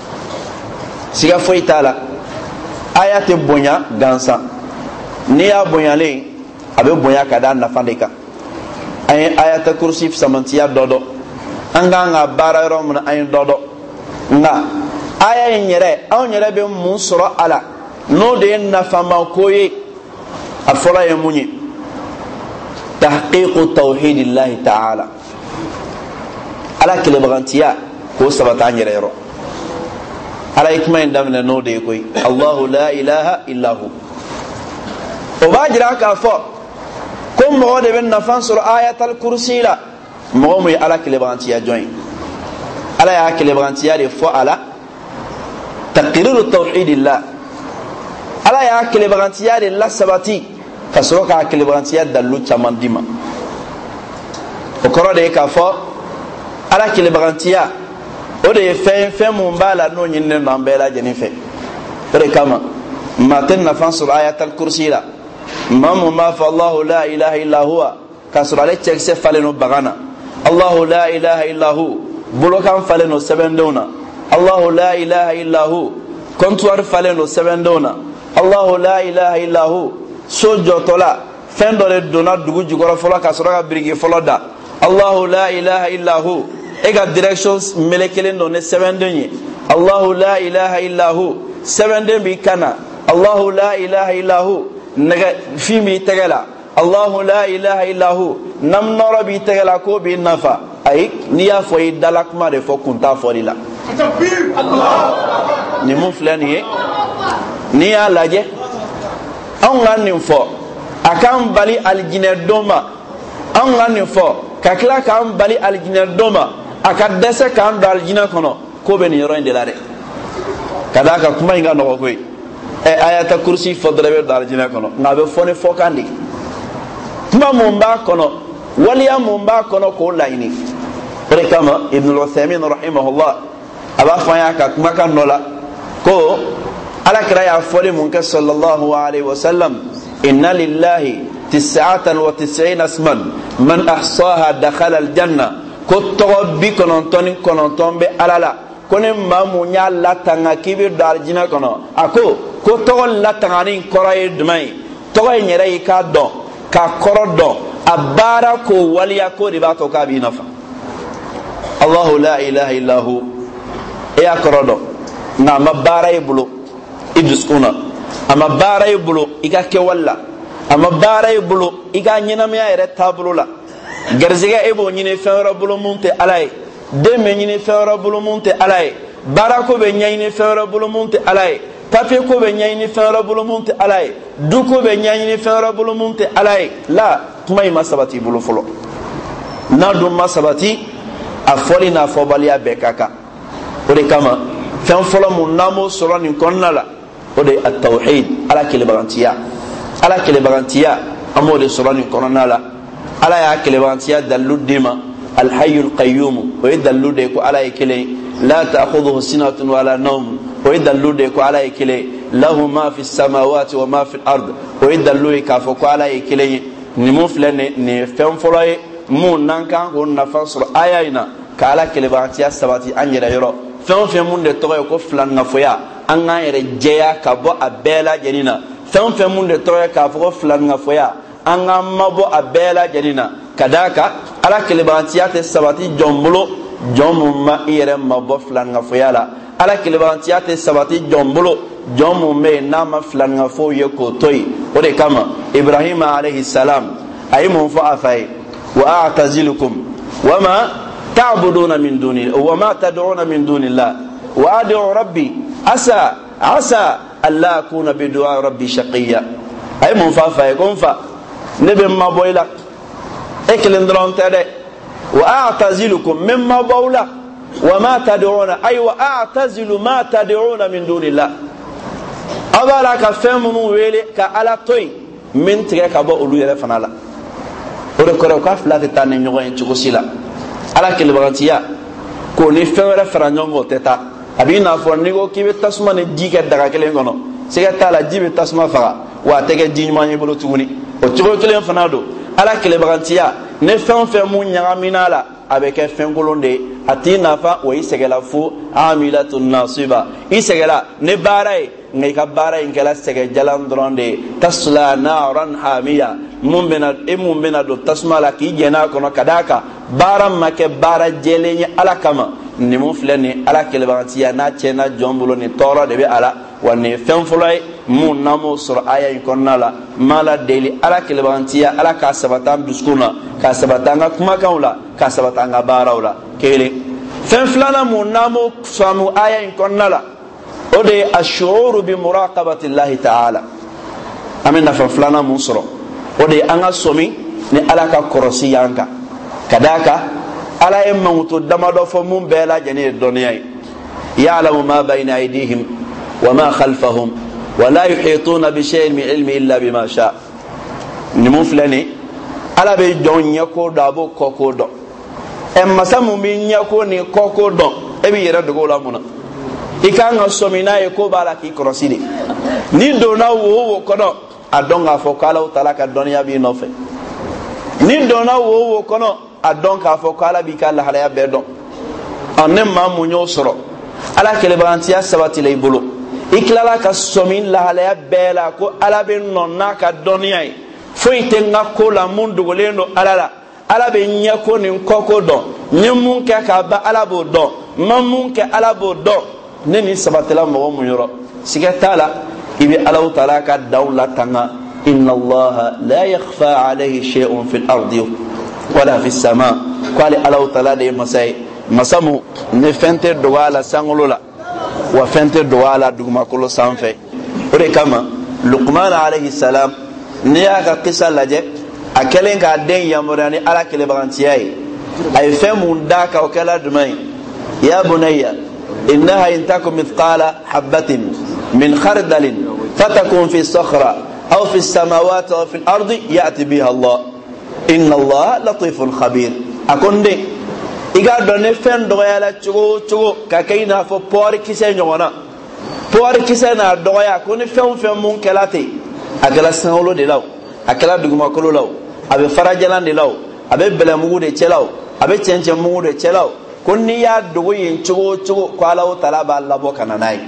siga foitala ayate bonya gansa ni ya bonya le abe bonya kada nafan de ka ay ayata kursi samantiya dodo anga nga bara ro mun ay dodo nga aya nyere aw nyere be mun sura ala no de nafama koye afola ye munyi tahqiq tauhidillah ta'ala ala kele bagantiya ko sabata nyere ro ala ikma indamna no de koy allah la ilaha illa hu o bajira ka fo ko mo de ben nafan sur ayatul kursi la mo mo ala kele bagantiya join ala ya kele bagantiya de fo ala taqrir tauhidillah ala ya kele bagantiya de la sabati fasoro ka kele bagantiya dalu chamandima o kɔrɔ de k'a fɔ ala kelenbagantiya o de ye fɛn fɛn mun b'a la n'o ɲininen don an bɛɛ lajɛlen fɛ. o de kama maa tɛ nafa sɔrɔ ayatal kursi la, maa mun b'a fɔ Allahu la ilaha illa huwa k'a sɔrɔ ale cɛkisɛ falen no bagan na, Allahu la ilaha illa hu bolokan falen no sɛbɛndenw na, Allahu la ilaha illa hu comptoir falen no sɛbɛndenw na, Allahu la ilaha illa hu so jɔtɔla fɛn dɔ de donna dugu jukɔrɔ fɔlɔ ka sɔrɔ ka biriki fɔlɔ da, Allahu la ilaha illa hu e ka direction melekelen don ni sɛbɛnden ye, Allahu la ilaha illa hu sɛbɛnden b'i kan na, Allahu la ilaha illa hu nɛgɛ fin b'i tɛgɛ la, Allahu la ilaha illa hu nam nɔrɔ b'i tɛgɛ la ko b'i nafa. Ayi n'i y'a fɔ i dala kuma de fɔ kun t'a fɔli la. Ni mun filɛ nin ye n'i y'a lajɛ anw ka nin fɔ a k'an bali alijinɛ don ma, anw ka nin fɔ ka tila k'an bali alijinɛ don ma a ka dɛsɛ k'an don alijinɛ kɔnɔ ko bɛ nin yɔrɔ in de la dɛ. Ka d'a kan kuma in ka nɔgɔ koyi. ɛ ayata kursi fɔ dɔrɔn bɛ don alijinɛ kɔnɔ nka a bɛ fɔ ni fɔkan de ye. kuma mun b'a kɔnɔ waliya mun b'a kɔnɔ k'o laɲini. o de kama Ibn Uthaymin rahimahullah a b'a fɔ an y'a ka kumakan dɔ la ko alakira y'a fɔli mun kɛ sallallahu alaihi wasallam, inna lillahi tis'atan wa tis'ina asman man ahsaha dakhala aljanna, ko tɔgɔ bi kɔnɔntɔn ni kɔnɔntɔn bɛ ala la ko ni maa mun y'a latanga k'i bɛ don alijinɛ kɔnɔ. A ko ko tɔgɔ latangani kɔrɔ ye jumɛn ye? tɔgɔ in yɛrɛ y'i k'a dɔn k'a kɔrɔ dɔn a baara ko waliya ko de b'a to k'a b'i nafa. Allahu la ilaha illa hu e y'a kɔrɔ dɔn nka a ma baara i bolo i dusukun na, a ma baara i bolo i ka kɛwale la, a ma baara i bolo i ka ɲɛnamaya yɛrɛ taabolo la. garizɛgɛ e b'o ɲini fɛn wɛrɛ bolo mun tɛ ala ye, den bɛ ɲini fɛn wɛrɛ bolo mun tɛ ala ye, baarako bɛ ɲɛɲini fɛn wɛrɛ bolo mun tɛ ala ye, papiye ko bɛ ɲɛɲini fɛn wɛrɛ bolo mun tɛ ala ye, duko bɛ ɲɛɲini fɛn wɛrɛ bolo mun tɛ ala ye. La kuma in ma sabati i bolo fɔlɔ. n'a dun ma sabati a fɔli n'a fɔbaliya bɛɛ ka kan. o de kama fɛn fɔlɔ mun n'an m'o sɔrɔ nin kɔnɔna la o de ye at-tawhid, ala kelebagantiya. ala kelebagantiya an b'o de sɔrɔ nin kɔnɔna la. ala y'a kelebagantiya dalilu d'e ma, al-hayyul qayyum, o ye dalilu de ye ko ala ye kelen, la ta'khudhuhu sinatun wala nawm, o ye dalilu de ye ko ala ye kelen, lahu ma fi samawati wa ma fi al-ard, o ye dalilu ye k'a fɔ ko ala ye kelen ye. nin mun filɛ nin ye fɛn fɔlɔ ye mun n'an kan k'o nafa sɔrɔ aya in na ka ala kelebagantiya sabati an yɛrɛ yɔrɔ. fɛn o fɛn mun de tɔgɔ ye ko filanŋafoya an k'an yɛrɛ jɛya ka bɔ a bɛɛ lajɛlen na. fɛn o fɛn mun de tɔgɔ ye k'a fɔ ko filanŋafoya an k'an mabɔ a bɛɛ lajɛlen na. ka d'a kan ala kelebagantiya tɛ sabati jɔn bolo jɔn mun ma i yɛrɛ mabɔ filanŋafoya la. ala kelebagantiya tɛ sabati jɔn bolo jɔn mun bɛ yen n'a ma filanŋafow ye k'o to yen. o de kama ibrahima alayhi salam a ye mun fɔ a fa ye, wa a'tazilukum wa ma ta'buduna min duni wa ma tad'una min dunillah wa ad'u rabbi asa asa alla akuna bi du'a rabbi shaqiya. a ye mun fɔ a fa ye ko n fa ne bɛ n mabɔ i la e kelen dɔrɔn tɛ dɛ, wa a'tazilukum min mabɔ la wa ma tad'una ay wa a'tazilu ma tad'una min dunillah. a b'a la ka fɛn minnu wele ka ala to yen min tigɛ ka bɔ olu yɛrɛ fana la. o de kɔrɔ k'a fila tɛ taa ni ɲɔgɔn ye cogo si la. ala kelebagantiya k'o ni fɛn wɛrɛ fara ɲɔgɔn kan o tɛ taa. a b'i n'a fɔ n'i ko k'i bɛ tasuma ni ji kɛ daga kelen kɔnɔ sɛgɛ t'a la, ji bɛ tasuma faga wa a tɛ kɛ ji ɲuman ye bolo tuguni. o cogo kelen fana don ala kelebagantiya ni fɛn o fɛn mun ɲagamina la a bɛ kɛ fɛn kolon de ye. a t'i nafa o i sɛgɛla fo amilatun nasiba, i sɛgɛla ni baara ye nka i ka baara in kɛla sɛgɛ jalan dɔrɔn de ye. tasla naran hamiya, mun bɛna e mun bɛna don tasuma la k'i jɛn'a kɔnɔ ka d'a kan baara ma kɛ baara jɛlen ye ala kama. nin mun filɛ nin ala kelebagantiya n'a tiɲɛna jɔn bolo nin tɔɔrɔ de bɛ a la. wa nin ye fɛn fɔlɔ ye mun n'an m'o sɔrɔ aya in kɔnɔna la. maa la deli ala kelebagantiya ala k'a sabati an dusukun na, k'a sabati an ka kumakanw la, k'a sabati an ka baaraw la. kelen. fɛn filanan mun n'an m'o faamu aya in kɔnɔna la o de ye ashuuru bi muraqabati llahi ta'ala. an bɛ nafa filanan mun sɔrɔ o de ye an ka sɔmi ni ala ka kɔrɔsi y'an kan. ka d'a kan ala ye mankuto damadɔ fɔ mun bɛɛ lajɛlen ye dɔnniya ye. ya'lamu ma bayna aydihim wa ma khalfahum wa la yuhituna bi shay'in min ilmi illa bima sha. nin mun filɛ nin ala be jon nyako da bo koko do e masamu min nyako ni koko do e bi yera dogo la muna ikanga somina e ko bala ki krosidi ni do na wo wo kono adonga fo kala utala ka donya bi no fe ni do na wo wo kono adonga fo kala bi kala halaya be do anne ma munyo soro ala kele bantia sabati lay bolo iklala ka somin la halaya bela ko ala be nonna ka donya fo itenga ko la mundu goleno alala ala be nyako ni koko do nyemun ka ka ba ala bo do mamun ka ala bo do neni sabatela mo mo yoro sigatala ibi ala taala ka dawla tanga inna allaha la yakhfa alayhi shay'un fil ardi wala fis sama qali ala taala de masay masamu ne fente do wala sangolola wa fente do wala duguma kolo sanfe ore kama luqman alayhi salam ne ya ka qissa laje akelen ka den yamurani ala kele bagantiyai ay femun daka o kala dumai ya bunayya إنها إن تكن مثقال حبة من خردل فتكون في الصخرة أو في السماوات أو في الأرض يأتي بها الله إن الله لطيف خبير أكون دي إذا دون فين دوغالا تشغو تشغو كاكينا فو بوري كيسي نيوانا بوري كيسي نا دوغايا كون فين فين مون كلاتي أكلا سنولو دي لاو أكلا دوغما كلو لاو أبي فراجلان دي لاو أبي بلمغو دي چلاو أبي چنچ مغو دي چلاو kunni ya dugo yin chugo chugo kwala o talaba Allah bo kananai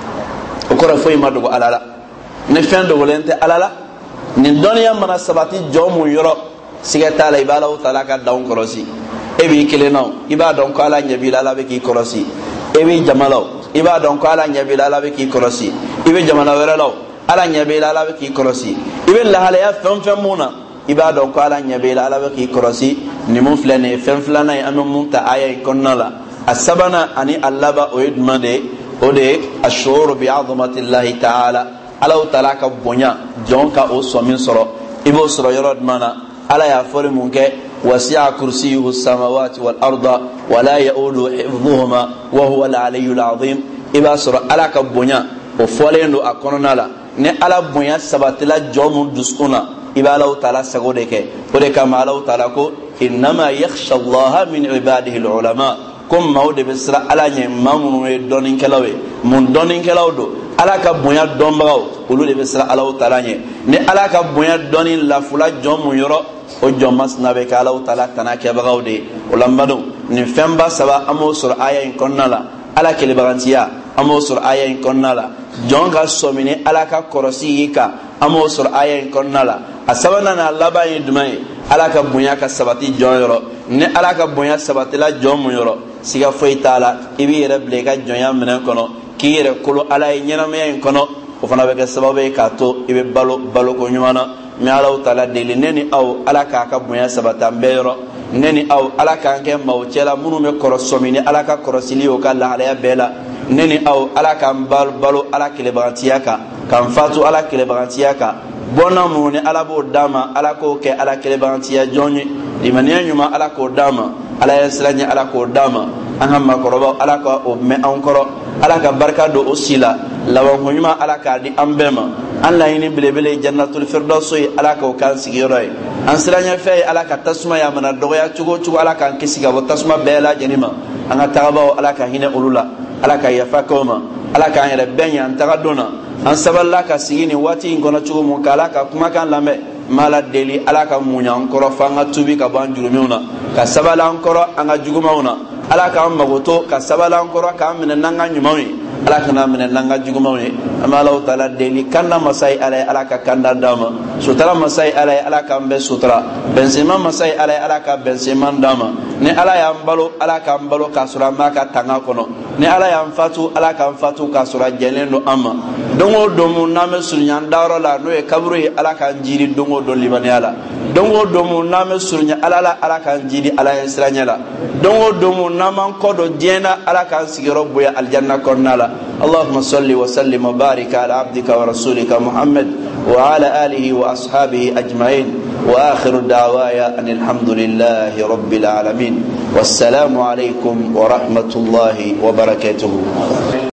okora foi ma dugo alala ne fen dugo lente alala ni doniya mana sabati jomu yoro sigata la ibala o talaka daun korosi ebi keleno iba don kwala nyabi la be ki korosi ebi jamalaw iba don kwala nyabi la be ki korosi ibe jamala weralaw ala nyabi la be ki korosi ibe la hala ya fem fem muna iba don kwala nyabi la be ki korosi ni mun flane fen flana anu munta aya ikonnala asabana ani allaba o yedmande ode ashuru bi azamati allah ta'ala ala talaka bonya jonka o somin soro ibo soro yorod mana ala ya fori munke wasi'a kursiyuhu samawati wal arda wala ya'udu hifdhuhuma wa huwa al aliyyul azim iba soro ala ka bonya o folendo akononala ne ala bonya sabatila jomu dusuna iba ala ta'ala sagode ke ode kama ala ta'ala ko إنما يخشى الله من عباده العلماء كم مود بسرا على نمامون دونين كلاوي من دونين كلاودو على كبويا دونباو ولو بسرا على وتلاني ne ala ka bonya doni la fula jom yoro o jom mas nabe ka ala taala tanake bagawde ulambado ni femba saba amo sur aya in konnala ala kele bagantiya amo sur aya in konnala jonga somine ala ka korosi yika amo sur aya in konnala asabana na laba yidmai ala ka bonya ka sabati jon yoro ne ala ka bonya sabati la jom yoro siga foi taala ibi yere blega jonya menen kono ki yere kulu ala nyina me kono o fana be ka sababe ka to ibe balo balo ko nyumana mi ala taala deli neni aw ala ka ka bonya sabata mbeyro neni aw ala ka nke mawchela munu me korosomini ala ka korosili o ka la ala bela neni aw ala ka bal balo ala kile bagantiyaka kan fatu ala kile bagantiyaka bona muni ala bo dama ala ko ke ala kile bagantiya jonyi limaniya nyuma ala ko dama ala yaslanya ala ko dama anhamma koroba ala ko o me ankoro ala ka barka do osila lawan nyuma ala ka di ambema alla yini bilebele jannatul firdaus ala ka o kan sigiroy an silanya fe ala ka tasma ya mana doya chugo chugo ala ka kisiga bo tasma bela janima anga tagaba ala ka hine ulula ala ka yafakoma ala ka yere benya antagadona an saballa ka sigini wati ngona chugo mun kala ka kuma kan lambe mala deli ala ka munya ankoro fanga tubi ka banjuru meuna ka sabala ankoro anga jugumauna ala ka magoto ka sabala ankoro ka minen nanga nyumawi ala kana minen nanga jugumawi amala taala deli kanna masai ala ala ka kanda dama sutra masai ala ala ka mbe sutra benzema masai ala ala ka benzema dama ne ala ya mbalo ala ka mbalo ka sura maka tanga kono ne ala ya mfatu ala ka mfatu ka sura jelendo amma dongo domu name surnya ndaro la no e kabru ala ka njiri dongo do libani ala dongo domu name surnya ala la ala ka njiri ala yesranya la dongo domu naman kodo jena ala ka sigiro boya aljanna konnala اللهم صل وسلم وبارك على عبدك ورسولك محمد وعلى آله وأصحابه أجمعين وآخر الدعوايا أن الحمد لله رب العالمين والسلام عليكم ورحمة الله وبركاته.